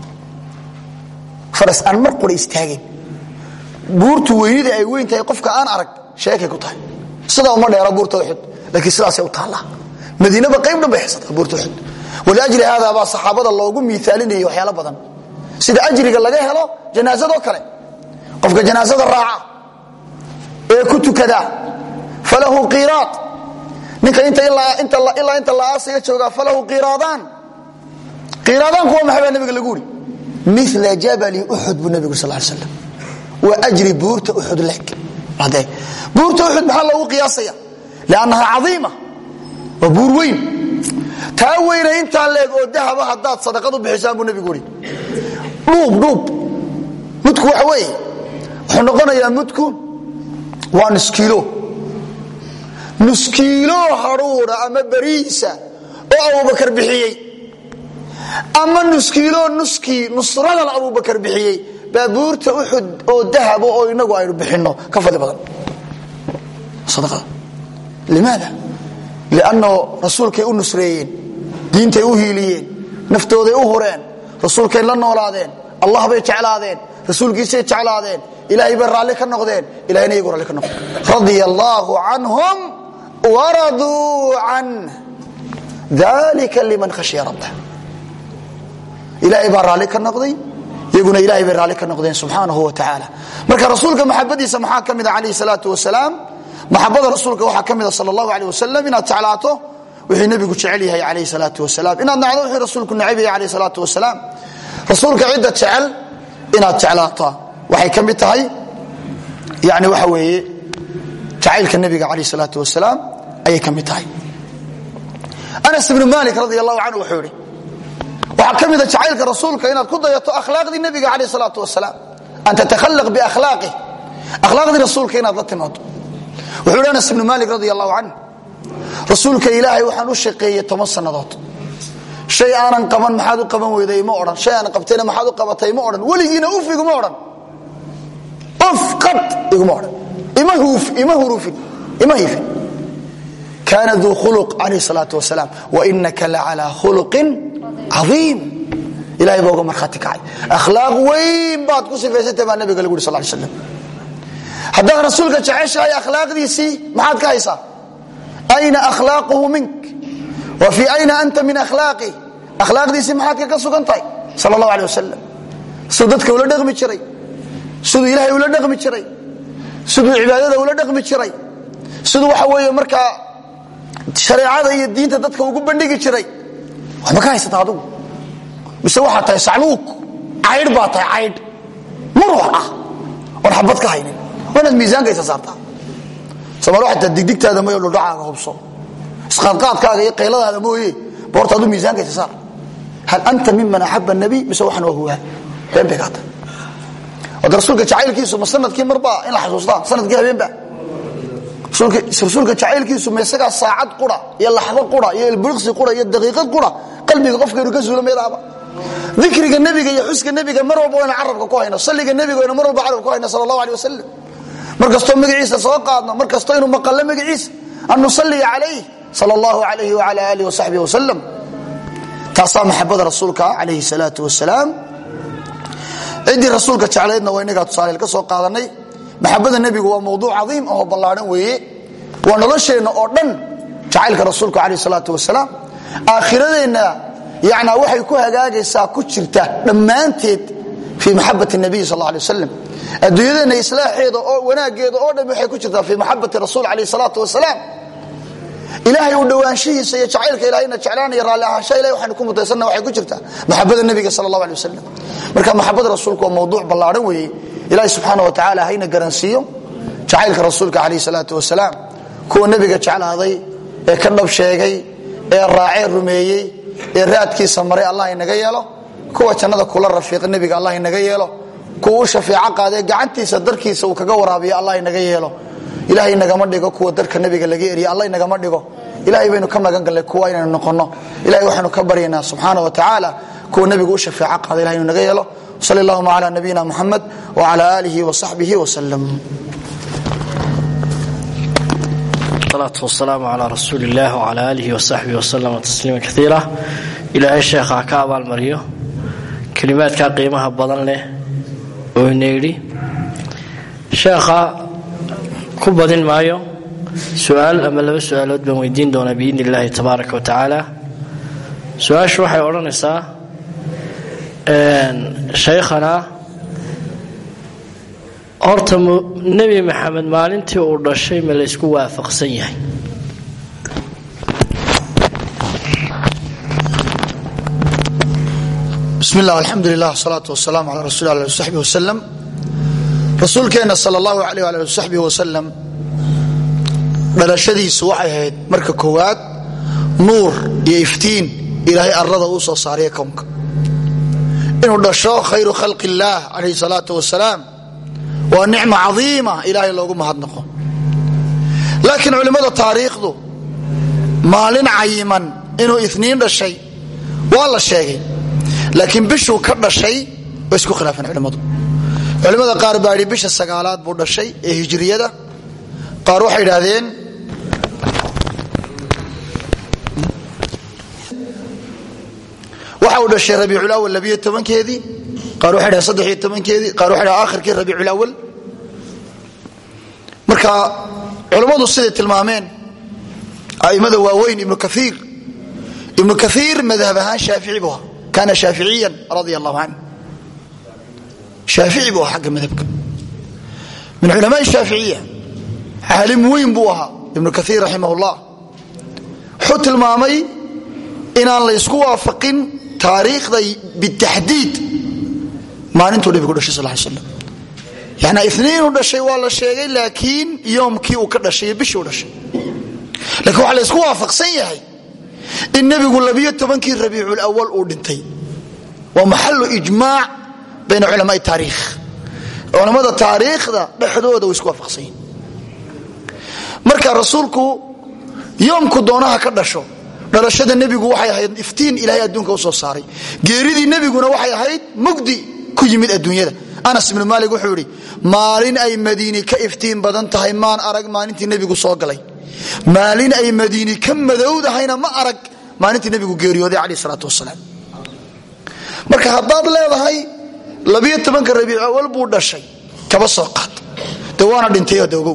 faras aan mar qori istaagin buurtu weynida ay weyn tahay qofka aan arag sheekay ku tahay sida uma dheera buurta Uhud laakiin sidaas ay u taala madiina ba qayb dhanba xisata buurta Uhud wala ajri hada ba saxaabada loogu miisaalinayo waxyaalo badan sida ajriga laga helo janaasado kale qofka janaasada raaca ee ku tukada falahu qirat ninka inta ilaa inta ilaa inta la aasiga jooga falahu qiradan qiradan kuwa maxaa nabiga lagu yiri mithla jabal Uhud bu nabiga sallallahu alayhi wasallam wa ajri buurta Uhud lak hada buurta Uhud maxaa lagu qiyaasaya laanaha azima wa buur weyn taa weyn inta leeg oo dahaba hadaad sadaqadu bixisaan bu nabiga yiri dhuub dhuub mudku waxa weey wuxuu noqonayaa mudku waa nus kiilo nus kiilo haruura ama bariisa oo Abu Bakar bixiyay ama nus kiilo nuski nusrada Abu Bakar bixiyay baabuurta Uhud oo dahab oo inagu aynu bixino ka fadhi badan sadaqa limaada lianno rasuulkay u nusreeyeen diintay u hiiliyeen naftooday u horeen rasuulkay la noolaadeen Allah bay jeclaadeen rasuulkiisay jeclaadeen ilaahay bay raali ka noqdeen ilaahayna iyagu raali ka noqdeen radiyallahu anhum ورضوا عنه ذلك لمن خشي ربه إلهي بارالي كالنقضي يقول إلهي بارالي كالنقضين سبحانه وتعالى مركا رسولك محبدي سمحاكم عليه الصلاة والسلام محبة رسولك وحاكم صلى الله عليه وسلم إنها تعلاته وحي نبيك تعليها عليه الصلاة والسلام إنها نعلوه رسولك النعبي عليه الصلاة والسلام رسولك عدة تعل إنها تعلاته وحي كمتهي يعني وحوي تعيلك النبي عليه الصلاة والسلام أي كمتاي أنس بن مالك رضي الله عنه وحوري وحكم إذا تعيلك رسولك إن كضيت أخلاق النبي عليه الصلاة والسلام أن تتخلق بأخلاقه أخلاق رسولك إن ضدت موت وحوري أنس بن مالك رضي الله عنه رسولك إلهي وحنو الشقية تمص النضوط شيء أنا قبن محادو قبن وإذا مؤرن شيء أنا قبتين محادو قبتين مؤرن ولينا أوف يقوم مؤرن أوف قبت يقوم مؤرن إما هوف إما هروف إما هيف كان ذو خلق عليه الصلاة والسلام وإنك لعلى خلق عظيم إلهي بوغا مرخاتي كعي أخلاق وين بعد كسي فيسنتي مع النبي صلى الله عليه وسلم هذا رسولك تعيش هاي أخلاق دي سي ما حد كايسا أين أخلاقه منك وفي أين أنت من أخلاقي أخلاق دي سي ما حد كاسو كنتاي صلى الله عليه وسلم سودتك ولا دغمي جري سود إلهي ولا دغمي جري سود عبادته ولا دغمي جري سود waxa weeye marka shariicada iyo diinta dadka ugu bandhigi jiray wax ma ka haysata adigu mise waxa tahay sacluuq cayd baa tahay cayd marwa ah war xabad ka haynin wana miisaanka isa saarta sabab waxa digdigtaada ma yolo dhacaaga hubso isqaadqaadkaaga iyo qeyladaada mooyee boorta adu miisaanka isa saar hal anta mimman ahabba an-nabi mise waxan waa huwa been beegata wada rasuulka jacaylkiisu masnadkii marba in la xasuustaa sanadkii habeenba rasuulka jacaylkiisu meesaga saacad qura iyo laxdo qura iyo ilbirqsi qura iyo daqiiqad qura qalbiga qofka inuu ka suulo meelaaba dhikriga nabiga iyo xuska nabiga mar walba inaan carabka ku hayno salliga nabiga inaan mar walba carabka ku hayno sallallahu alayhi wasallam markasto magaciisa soo qaadno markasto inuu maqallo magaciisa an nusalli alayhi sallallahu alayhi wa ala alihi wa sahbihi wasallam taasa mahabbada rasuulka alayhi salatu wassalam cidii rasuulka jacayleedna waa inaga tusaale ka soo qaadanay محبة النبي هو موضوع عظيم أو بلارن ويه ونلشينا أردن جعلك رسولك عليه الصلاة والسلام آخرنا يعني وحي كوها جاجي ساكوتشرته لما أنت في محبة النبي صلى الله عليه وسلم الدنيا إصلاح هذا وناجد أردن وحي كوتشرته في محبة الرسول عليه الصلاة والسلام إلهي ودوان شيء سيجعلك إلهينا جعلاني يرى لها شيء لا يحنكم متيسرنا وحي كوتشرته محبة النبي صلى الله عليه وسلم مركب محبة رسولك هو موضوع بلارن ويه إلهي سبحانه وتعالى هينا قرنسيو جعلك رسولك عليه الصلاة والسلام كو النبي جعل هذا كنب شيغي الراعي الرميي الرادكي سمري الله ينغا ييلو كو جنده كل رفيق النبي الله ينغا ييلو كو شفيع قاده غعنتيسا دركيسا uu kaga waraabiyo Allah inaga yeelo ilaahay inaga ma dhigo kuwa darka nabiga laga eriyo Allah inaga ma dhigo ilaahay baynu ka magan galay kuwa inaan noqono ilaahay waxaanu ka baryaynaa subhanahu wa ta'ala kuwa nabiga uu shafaaca qaada ilaahay inaga yeelo صلى الله على نبينا محمد وعلى آله وصحبه وسلم الصلاة والسلام على رسول الله وعلى آله وصحبه وسلم تسليما كثيرا إلى الشيخ عكاب المريو كلمات كقيمها بضن له ونيري شيخ كبدين مايو سؤال أما لو سؤال بمويدين دون بإذن الله تبارك وتعالى سؤال شو حيورنا نساء شيخنا horta nabi maxamed maalintii uu dhashay ma la isku waafaqsan yahay bismillah alhamdulillah wassalatu wassalamu ala rasulillah wa sahbihi wasallam rasuulkeena sallallahu alayhi wa alihi wa sahbihi wasallam dhalashadiisu waxay ahayd marka koowaad nuur iyo iftiin ilaahay arrada uu soo saaray koonka inuu dhasho khayru khalqillah alayhi salatu wassalam waa nicmo cadiima ilaahay loogu mahadnaqo laakiin culimada taariikhdu maalin cayiman inuu ithniin dhashay waa la sheegay laakiin bishuu ka dhashay way isku khilaafeen culimadu culimada qaar baa yidhi bisha sagaalaad buu dhashay ee hijriyada qaar waxay yidhaahdeen waxa uu dhashay rabiicul awwal labiyo tobankeedii qaar waxa dhahay saddex iyo tobankeedii qaar waxa dhahay aakhirkii rabiicul awwal marka culimadu sidii tilmaameen aimada waaweyn ibn kathir ibn kathir madhhab ahaan shaafici buu kana shaaficiyan radiyallahu anhu shaafici buu xaq madhabka min ulama shaafi'iyya alim weyn buu ahaa ibn kathir rahimahullah wuxuu tilmaamay inaan la isku waafaqin taariikhda bitahdiid maalintuu nabigu dhashay sallallahu alayhi wasallam yani ithniin uu dhashay waa la sheegay laakiin yoomkii uu ka dhashay bishii uu dhashay laakiin waxa la isku waafaqsan yahay in nabigu labiyo tobankii rabiicul awwal uu dhintay waa maxallu ijmaac bayna ulama taariikh culimada taariikhda dhaxdooda way isku waafaqsan yihiin marka rasuulku yoomku doonaha ka dhasho dhalashada nabigu waxay ahayd iftiin ilaahay adduunka u soo saaray geeridii nabiguna waxay ahayd mugdi ku yimid adduunyada Anas ibn Malik wuxuu yiri maalin ay Madiina ka iftiin badan tahay maan arag maalintii nabigu soo galay maalin ay Madiina ka madowdahayna ma arag maalintii nabigu geeriyooday kaleey salaatu wasalaam marka haddaad leedahay labiyo tobanka rabiic awal buu dhashay kaba soo qaad dee waana dhintay oo doogow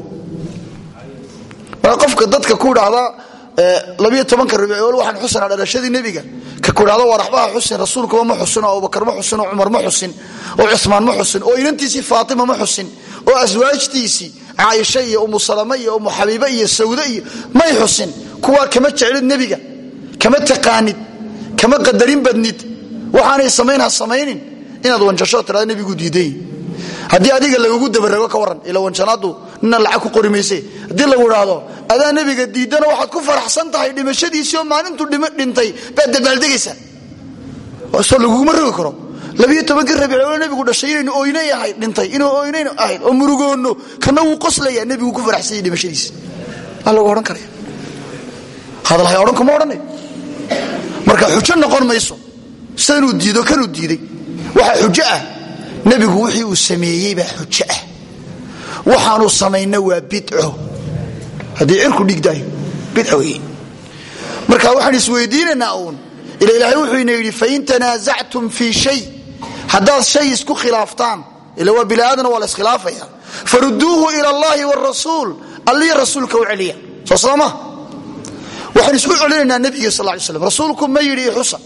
marka qofka dadka ku idhaahda labiyo tobanka rabiic awal waxaan xusanaa dhalashadii nebiga ka ku idhaahda waa raxbaha xusin rasuulkuba ma xusin oo abubakar ma xusin oo cumar ma xusin oo cusmaan ma xusin oo inantiisii faatima ma xusin oo aswaajtiisii caaisha iyo umu salama iyo umu xabiiba iyo sawda iyo may xusin kuwaa kama jeclid nebiga kama taqaanid kama qadarin badnid waxaanay samaynha samaynin inaad wanjasho tirada nebigu diiday haddii adiga lagugu dabarago ka waran ila wanjanaadu nina lacag ku qori mayse haddii lagu idhaahdo adaa nebiga diidana waxaad ku faraxsan tahay dhimashadiisii oo maalintuu dhintay baad dabaaldegaysaa soo laguguma rogi karo labiyo tobankii rabiic nebigu dhashay inaynu ooynay ahayd dhintay inuu ooynayn ahayd oo murugoonno kana wuu qoslaya nebigu ku faraxsanyay dhimashadiisa waa lagu odhan karaya hadalhay odhan kuma odhanay marka xujo noqon mayso sidanuu diido kanuu diiday waxaa xujo ah nebigu wixii uu sameeyey baa xujo ah waxaanuu samayna waa bidco haddii cirku dhigdaayo bidco wey marka waxaan isweydiinaynaa uun ila ilaahay wuxuu ina yidhi fain tanaasactum fii shay haddaad shay isku khilaaftaan ila waa biniaadana waa la iskhilaafaya faruduuhu ila allahi wrasuul alliya rasuulka u celiya soo sooma waxaan isku celinaynaa nebiga sal lay slam rasuulku ma yidhi xusa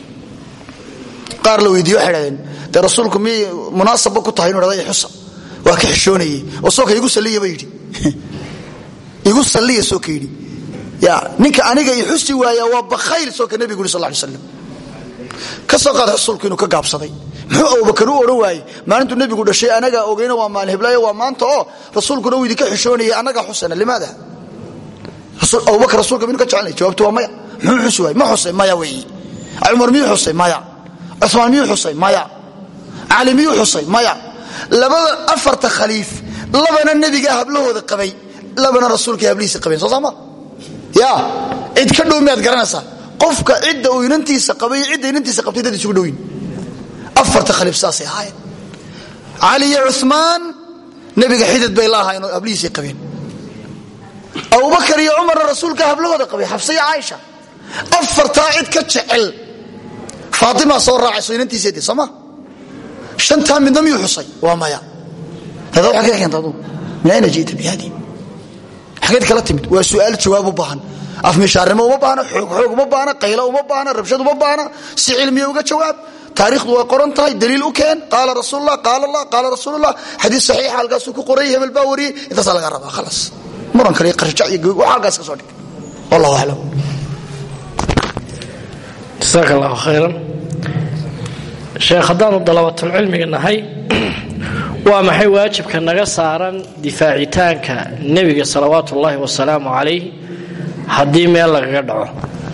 qaar la weydiiye waxay dhahdeen dee rasuulku miyay munaasabba ku tahay inu hahda xusa waa ka xishoonayey oo sooka igu salliya ba yidhi igu salliya sooka yidhi ya ninka aniga i xusi waaya waa bakhayl sooka nebigu yuri sal lay slam ka soo qaada rasuulku inuu ka gaabsaday muxuu abubakar u odhan waayey maalintuu nebigu dhashay anagaa ogeyna waa maalin hiblaayo waa maanta oo rasuulkuna uu idinka xishoonayay annagaa xusana limaada abubakar rasuulka minu ka jecelnay jawaabtu waa maya muxuu xusi waayey ma xusay maya weeye cumar miyuu xusay maya cusmaan miyuu xusay maya cali miyuu xusay maya labada afarta khaliif labana nebigaa hablahooda qabay labana rasuulkai hablihiisa qabeen soo saama ya cid ka dhow miyaad garanaysaa qofka cidda uu inantiisa qabay cidda inantiisa qabtay dad isugu dhowyin afarta khaliif saasay ahaayeen cali iyo cumaan nebiga xidid bay la ahaayeen oo hablihiisay qabeen abubakar iyo cumarna rasuulka hablahooda qabay xabsa iyo caaisha afartaa cid ka jecel faatima soo raacayso inantiiseedi sooma shantaa midna miyuu xusay waa maya hada waxa ka keenta adu min ayna jiita bihadi xageed kala timid waa su'aal jawaab u baahan af mishaarnimo uma baahna xoog xoog uma baahna qaylo uma baahna rabshad uma baahna si cilmiya uga jawaab taariikhdu way qoran tahay daliil u keen qaala rasuulullah qaala allah qaala rasuulullah xadiis saxiix halkaas ku qoray hebel baa wariyay intaas laga rabaa khalas muran kale qarjac iyo waxa halkaas ka soo dhig wallahu a'lam jazakallahu khayran sheekh haddaanu dalabatul cilmiga nahay waa maxay waajibka naga saaran difaacitaanka nebiga salawaatu ullaahi wasalaamu calayh haddii meel lagaga dhaco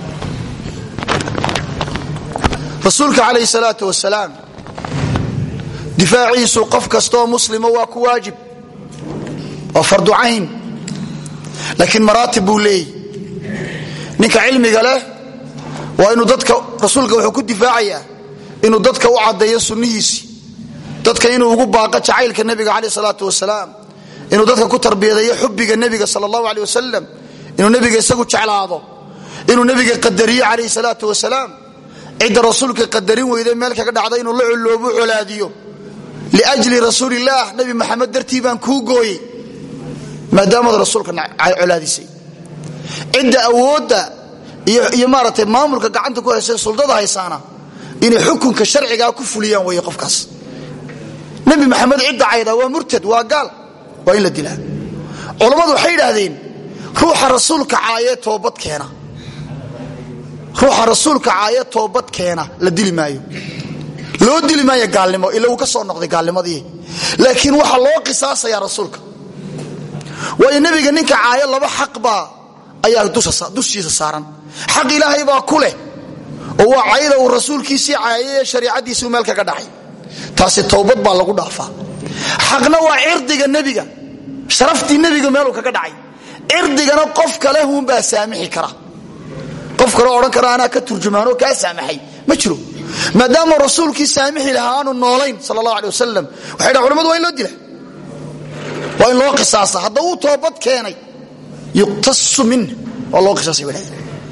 rasuulka calayhi salaatu wasalaam difaaciisu qof kastoo muslima waa ku waajib waa fardu cayn laakiin maraatib buu leeyahy ninka cilmiga leh waa inuu dadka rasuulka wuxuu ku difaacayaa inuu dadka u caddeeyo sunnihiisii dadka inuu ugu baaqa jacaylka nebiga calayh salaatu wasalaam inuu dadka ku tarbiyadeeyo xubbiga nebiga sala allahu caleyh wasalam inuu nebiga isagu jeclaado inuu nebiga qadariyo calayhi salaatu wasalaam cidda rasuulka qadarin weyday meel kaga dhacda inuu la coloobu colaadiyo liajli rasuulillaah nebi maxamed dartii baan kuu gooyey maadaamada rasuulka colaadisay cidda awoodda iyo maaragtay maamulka gacanta ku haysa suldada haysaana inay xukunka sharcigaa ku fuliyaan weeye qofkaas nebi maxamed cidda cayda waa murtad waa gaal waa in la dilaa culammadu waxay yidhaahdeen ruuxa rasuulka caayee toobad keena ruuxa rasuulka caayee toobad keena la dili maayo loo dili maayo gaalnimo ila uu ka soo noqday gaalnimadii laakiin waxaa loo qisaasayaa rasuulka waayo nebiga ninka caayo laba xaq baa ayaa dushiisa saaran xaq ilaahay baa ku leh oo waa cayda uu rasuulkiisii caayay ee shariicadiisii meel kaga dhacay taasi towbad baa lagu dhaafaa xaqna waa cirdiga nebiga sharaftii nebiga meeluu kaga dhacay cirdigana qof kale huunbaa saamixi kara qof kale odhan kara anaa ka turjumaanoo kaa saamaxay ma jiro maadaama rasuulkii saamixi lahaa aanu noolayn sal allahu aleh wasalam waxay dhaha culamadu waa in loo dila waa in loo qisaasa hadda uu toobad keenay yuqtasu min waa loo qisaasay wadhahda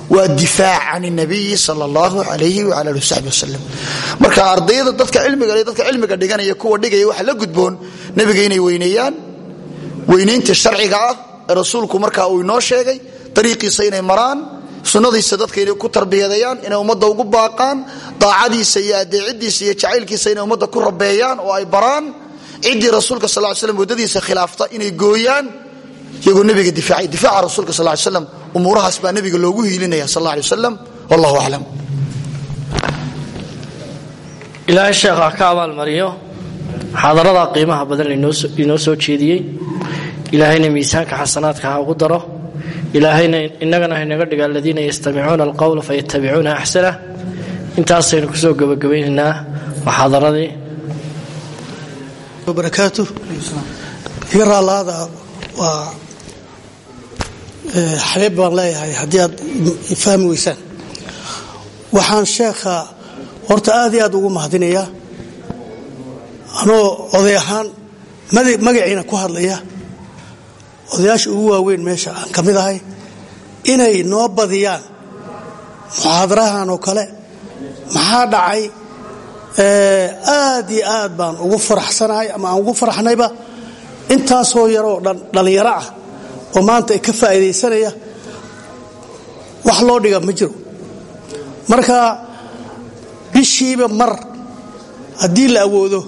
waa difaac can nabiyi sal allahu alayhi waala ali wasaxbi wasalam. marka ardayda dadka cilmiga dadka cilmiga dhiganaya kuwa dhigaya waxa la gudboon nabiga inay weyneeyaan weynaynta sharciga ah ee rasuulku markaa uu inoo sheegay, dariiqiisa inay maraan, sunnadiisa dadka inay ku tarbiyadayaan, inay ummadda ugu baaqaan, daacadiisa iyo adeecidiisa iyo jacaylkiisa inay ummadda ku rabeeyaan oo ay baraan, ciddii rasuulka sal ly slam waddadiisa khilaafta inay gooyaan iyagoo nabiga difaacay. difaaca rasuulka sal ly slam umuurahaas baa nabiga loogu hiilinaya sal alla alay wasalam. wallahu aclam. ilaahay sheekha ka abaalmariyo xaadarada qiimaha badan inoo soo jeediyey. ilaahayna miisaanka xasanaadka ha ugu daro. ilaahayna innagana haynaga dhiga aladiina yastamicuuna alqawla fayattabicuuna axsanah. intaasaynu kusoo gabagabaynaynaa muxaadaradii. barakaatu iga raalaada waa xabeeb baan leeyahay haddii aad fahmi weysaan. waxaan sheekha horta aad iyo aad ugu mahadinayaa anoo oday ahaan magaciina ku hadlaya, odayaasha ugu waaweyn meesha aan ka mid ahay, inay noo badiyaan muxaadarahan oo kale. maxaa dhacay? aad iyo aad baan ugu faraxsanahay ama aan ugu faraxnayba intaasoo yaroo dhallinyaro ah oo maanta ka faa'iidaysanaya. wax loo dhiga ma jiro. marka bishiiba mar haddii la awoodo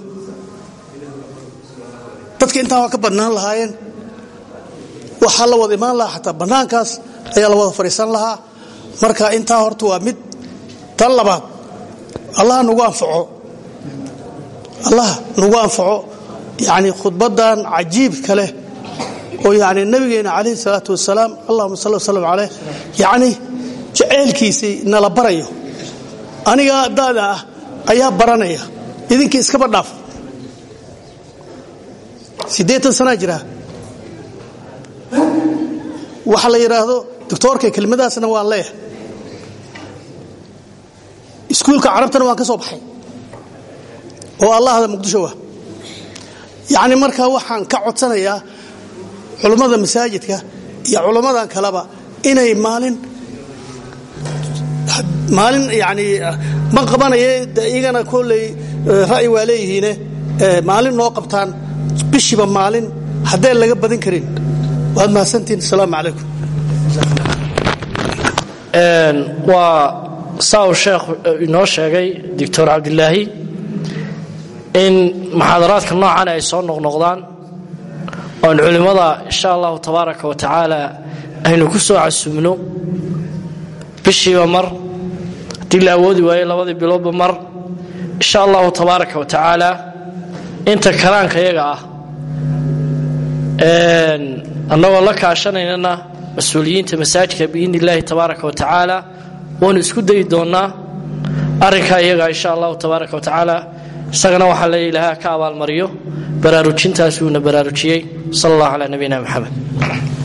dadka intaa waa ka badnaan lahaayeen, waxaa la wada imaan lahaa, xataa bannaankaas ayaa la wada fadhiisan lahaa. marka intaa horta waa mid. tan labaad, allah nagu anfaco allah nagu anfaco yani khudbadan cajiibka leh oo yani nabigeena calayhi salaatu wasalaam allahuma salli wasallam caleyh yani jaceylkiisii nala barayo. aniga daada ah ayaa baranaya, idinkii iskaba dhaaf. siddeetan sanaa jira. waxa la yidhaahdo doctoorka kelmadaasna waan leeyahay. iskuulka carabtana waan ka soo baxay oo allahda muqdisho ah. yacni markaa waxaan ka codsanayaa culummada masaajidka iyo culummadan kaleba inay maalin maalin yani ma qabanaye iyagana kolley ra'yi waa leeyihiine maalin noo qabtaan bishiiba maalin haddeen laga badan karin. waad mahadsantihin. asalaamu calaykum. waa saa uu sheekhu inoo sheegay doctor cabdilaahi in muxaadaraadka noocan ay soo noqnoqdaan oon culimmada insha allahu tabaaraka wa tacaala aynu ku soo casumno bishiiba mar, haddii la awoodi waayo labadii biloodba mar, insha allahu tabaaraka wa tacaala. inta kalaanka iyaga ah annagoo la kaashanaynana mas-uuliyiinta masaajidka biidni illaahi tabaaraka wa tacaala waanu isku dayi doonnaa arrinkaa iyaga insha allahu tabaaraka wa tacaala. isagana waxaa leeya ilaaha ka abaalmariyo baraarujintaas uuna baraarujiyey. sal allahu calaa nabiyina maxamed.